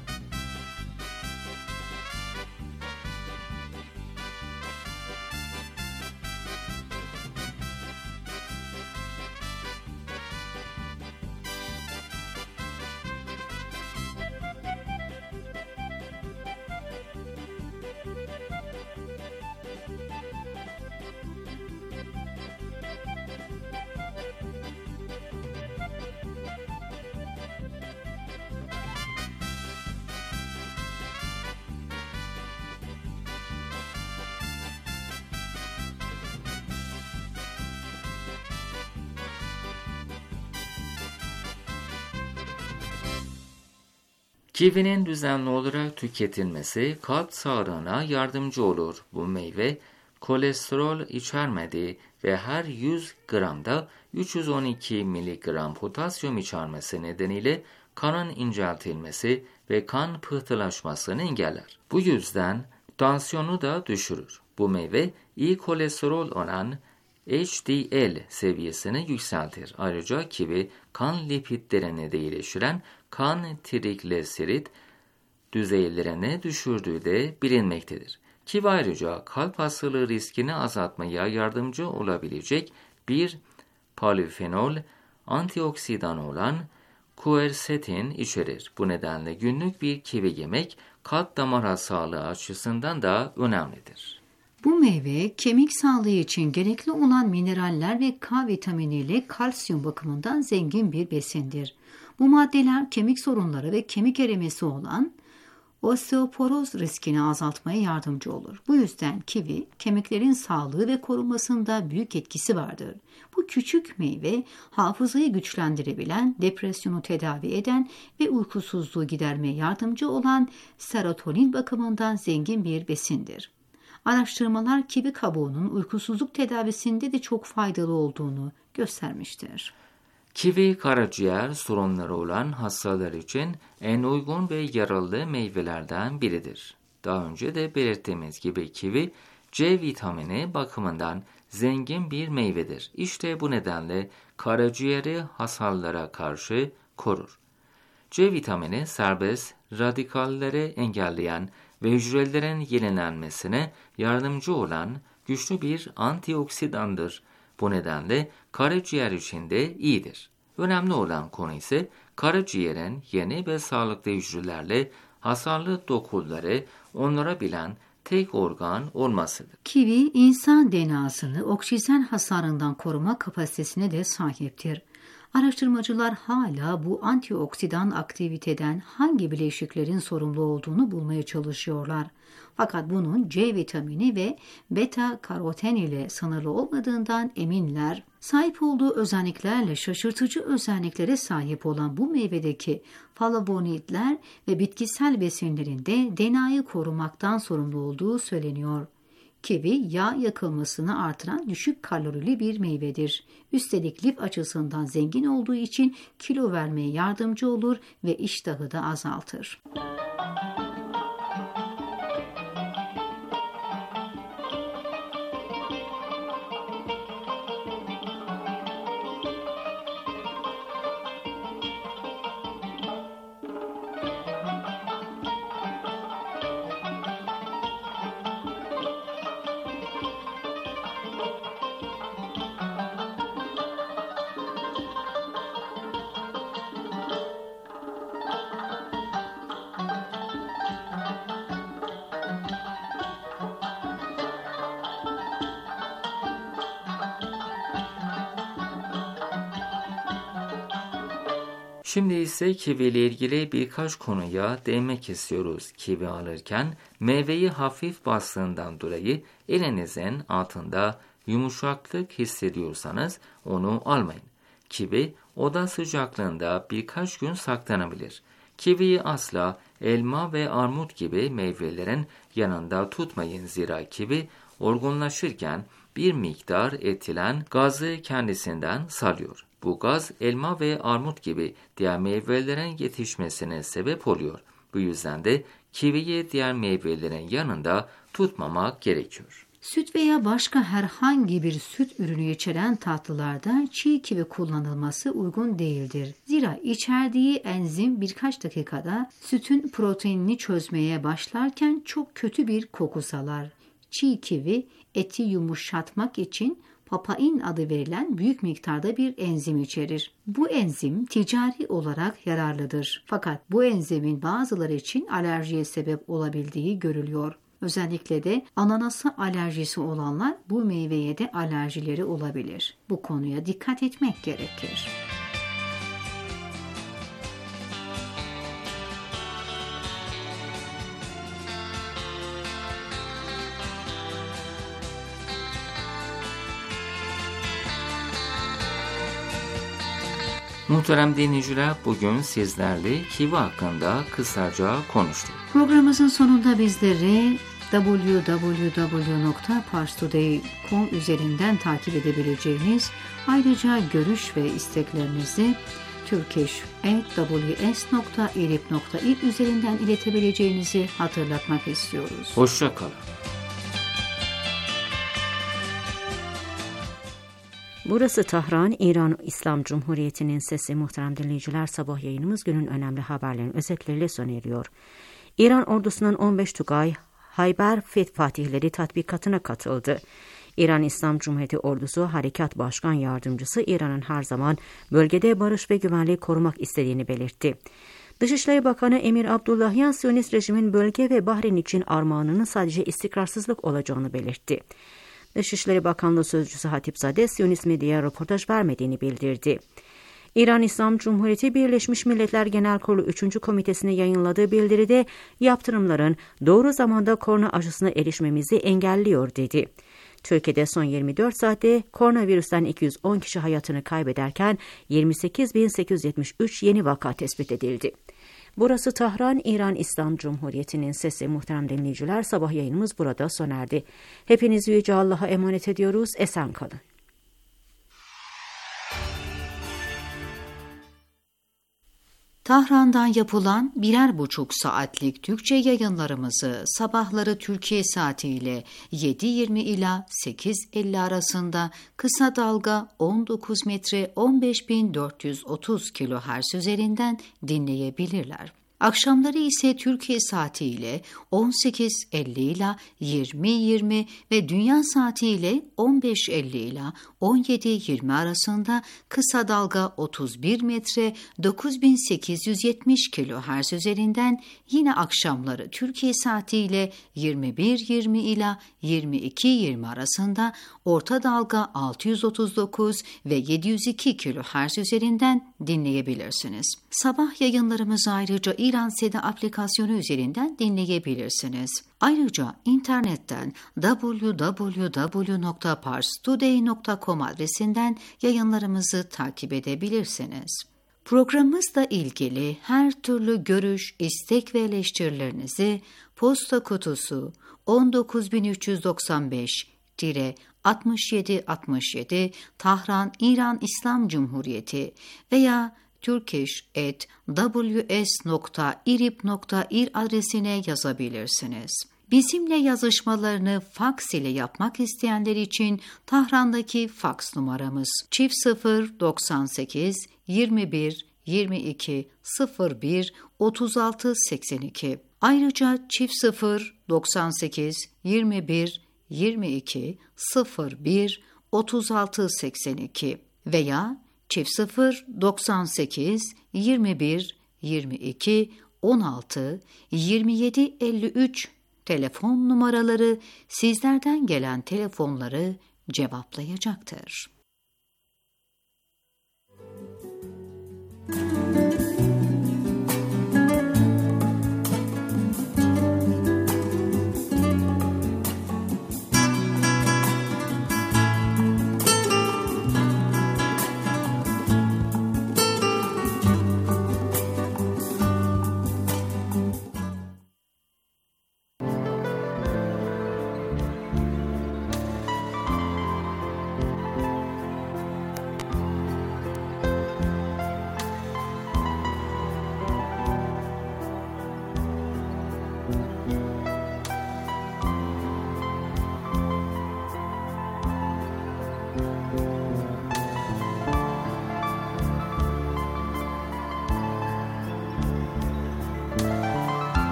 Kivinin düzenli olarak tüketilmesi kalp sağlığına yardımcı olur. Bu meyve kolesterol içermediği ve her yüz gramda üç yüz on iki miligram potasyum içermesi nedeniyle kanın inceltilmesi ve kan pıhtılaşmasını engeller. Bu yüzden Tansiyonu da düşürür. Bu meyve iyi kolesterol olan H D L seviyesini yükseltir. Ayrıca kivi kan lipidlerini de iyileştiren kan trigliserit düzeylerini düşürdüğü de bilinmektedir. Kivi ayrıca kalp hastalığı riskini azaltmaya yardımcı olabilecek bir polifenol antioksidan olan quercetin içerir. Bu nedenle günlük bir kivi yemek kalp damar sağlığı açısından da önemlidir. Bu meyve kemik sağlığı için gerekli olan mineraller ve K vitaminiyle kalsiyum bakımından zengin bir besindir. Bu maddeler kemik sorunları ve kemik erimesi olan osteoporoz riskini azaltmaya yardımcı olur. Bu yüzden kivi kemiklerin sağlığı ve korunmasında büyük etkisi vardır. Bu küçük meyve hafızayı güçlendirebilen, depresyonu tedavi eden ve uykusuzluğu gidermeye yardımcı olan serotonin bakımından zengin bir besindir. Araştırmalar kivi kabuğunun uykusuzluk tedavisinde de çok faydalı olduğunu göstermiştir. Kivi karaciğer sorunları olan hastalar için en uygun ve yararlı meyvelerden biridir. Daha önce de belirttiğimiz gibi kivi C vitamini bakımından zengin bir meyvedir. İşte bu nedenle karaciğeri hasarlara karşı korur. C vitamini serbest radikalleri engelleyen ve hücrelerin yenilenmesine yardımcı olan güçlü bir antioksidandır. Bu nedenle karaciğer için de iyidir. Önemli olan konu ise karaciğerin yeni ve sağlıklı hücrelerle hasarlı dokuları onlara bilen tek organ olmasıdır. Kivi, insan D N A'sını oksijen hasarından koruma kapasitesine de sahiptir. Araştırmacılar hala bu antioksidan aktiviteden hangi bileşiklerin sorumlu olduğunu bulmaya çalışıyorlar. Fakat bunun C vitamini ve beta karoten ile sınırlı olmadığından eminler. Sahip olduğu özelliklerle şaşırtıcı özelliklere sahip olan bu meyvedeki flavonoidler ve bitkisel besinlerin de D N A'yı korumaktan sorumlu olduğu söyleniyor. Kivi, yağ yakılmasını artıran düşük kalorili bir meyvedir. Üstelik lif açısından zengin olduğu için kilo vermeye yardımcı olur ve iştahı da azaltır. Şimdi ise kivi ile ilgili birkaç konuya değinmek istiyoruz. Kivi alırken meyveyi hafif bastığından dolayı elinizin altında yumuşaklık hissediyorsanız onu almayın. Kivi oda sıcaklığında birkaç gün saklanabilir. Kiviyi asla elma ve armut gibi meyvelerin yanında tutmayın. Zira kivi olgunlaşırken bir miktar etilen gazı kendisinden salıyor. Bu gaz elma ve armut gibi diğer meyvelerin yetişmesine sebep oluyor. Bu yüzden de kiviyi diğer meyvelerin yanında tutmamak gerekiyor. Süt veya başka herhangi bir süt ürünü içeren tatlılarda çiğ kivi kullanılması uygun değildir. Zira içerdiği enzim birkaç dakikada sütün proteinini çözmeye başlarken çok kötü bir koku salar. Çiğ kivi eti yumuşatmak için papain adı verilen büyük miktarda bir enzim içerir. Bu enzim ticari olarak yararlıdır. Fakat bu enzimin bazıları için alerjiye sebep olabildiği görülüyor. Özellikle de ananasa alerjisi olanlar bu meyveye de alerjileri olabilir. Bu konuya dikkat etmek gerekir. Muhterem dinleyiciler, bugün sizlerle kivi hakkında kısaca konuştuk. Programımızın sonunda bizleri double-u double-u double-u nokta pars today nokta com üzerinden takip edebileceğiniz, ayrıca görüş ve isteklerinizi turkish at w s nokta irib nokta ir üzerinden iletebileceğinizi hatırlatmak istiyoruz. Hoşça kalın. Burası Tahran, İran İslam Cumhuriyeti'nin sesi. Muhterem dinleyiciler, sabah yayınımız günün önemli haberlerinin özetleriyle sona eriyor. İran ordusunun on beş Tugay Hayber Fatihleri tatbikatına katıldı. İran İslam Cumhuriyeti Ordusu Harekat Başkan Yardımcısı İran'ın her zaman bölgede barış ve güvenliği korumak istediğini belirtti. Dışişleri Bakanı Emir Abdullahian, Siyonist rejimin bölge ve Bahreyn için armağanının sadece istikrarsızlık olacağını belirtti. Dışişleri Bakanlığı Sözcüsü Hatipzadeh, Siyonist medyaya röportaj vermediğini bildirdi. İran İslam Cumhuriyeti Birleşmiş Milletler Genel Kurulu üçüncü Komitesi'ne yayınladığı bildiride yaptırımların doğru zamanda korona aşısına erişmemizi engelliyor dedi. Türkiye'de son yirmi dört saatte koronavirüsten iki yüz on kişi hayatını kaybederken yirmi sekiz bin sekiz yüz yetmiş üç yeni vaka tespit edildi. Burası Tahran, İran İslam Cumhuriyeti'nin sesi. Muhterem dinleyiciler, sabah yayınımız burada sona erdi. Hepinizi Yüce Allah'a emanet ediyoruz. Esen kalın. Tahran'dan yapılan birer buçuk saatlik Türkçe yayınlarımızı sabahları Türkiye saatiyle yedi yirmi ila sekiz elli arasında kısa dalga on dokuz metre on beş bin dört yüz otuz kilohertz üzerinden dinleyebilirler. Akşamları ise Türkiye saatiyle on sekiz elli ila yirmi yirmi ve dünya saatiyle on beş elli ila on yedi yirmi arasında kısa dalga otuz bir metre dokuz bin sekiz yüz yetmiş kilohertz üzerinden, yine akşamları Türkiye saatiyle yirmi bir yirmi ila yirmi iki yirmi arasında orta dalga altı yüz otuz dokuz ve yedi yüz iki kilohertz üzerinden dinleyebilirsiniz. Sabah yayınlarımızı ayrıca İran Seda aplikasyonu üzerinden dinleyebilirsiniz. Ayrıca internetten double-u double-u double-u nokta pars today nokta com adresinden yayınlarımızı takip edebilirsiniz. Programımızla ilgili her türlü görüş, istek ve eleştirilerinizi posta kutusu on dokuz bin üç yüz doksan beş altmış yedi altmış yedi Tahran, İran İslam Cumhuriyeti veya turkish at w s nokta irib nokta ir adresine yazabilirsiniz. Bizimle yazışmalarını faks ile yapmak isteyenler için Tahran'daki faks numaramız çift sıfır doksan sekiz yirmi bir yirmi iki sıfır bir otuz altı seksen iki. Ayrıca çift sıfır doksan sekiz yirmi bir yirmi iki sıfır bir otuz altı seksen iki veya çift sıfır doksan sekiz yirmi bir yirmi iki on altı yirmi yedi elli üç telefon numaraları sizlerden gelen telefonları cevaplayacaktır.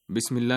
Bismillah.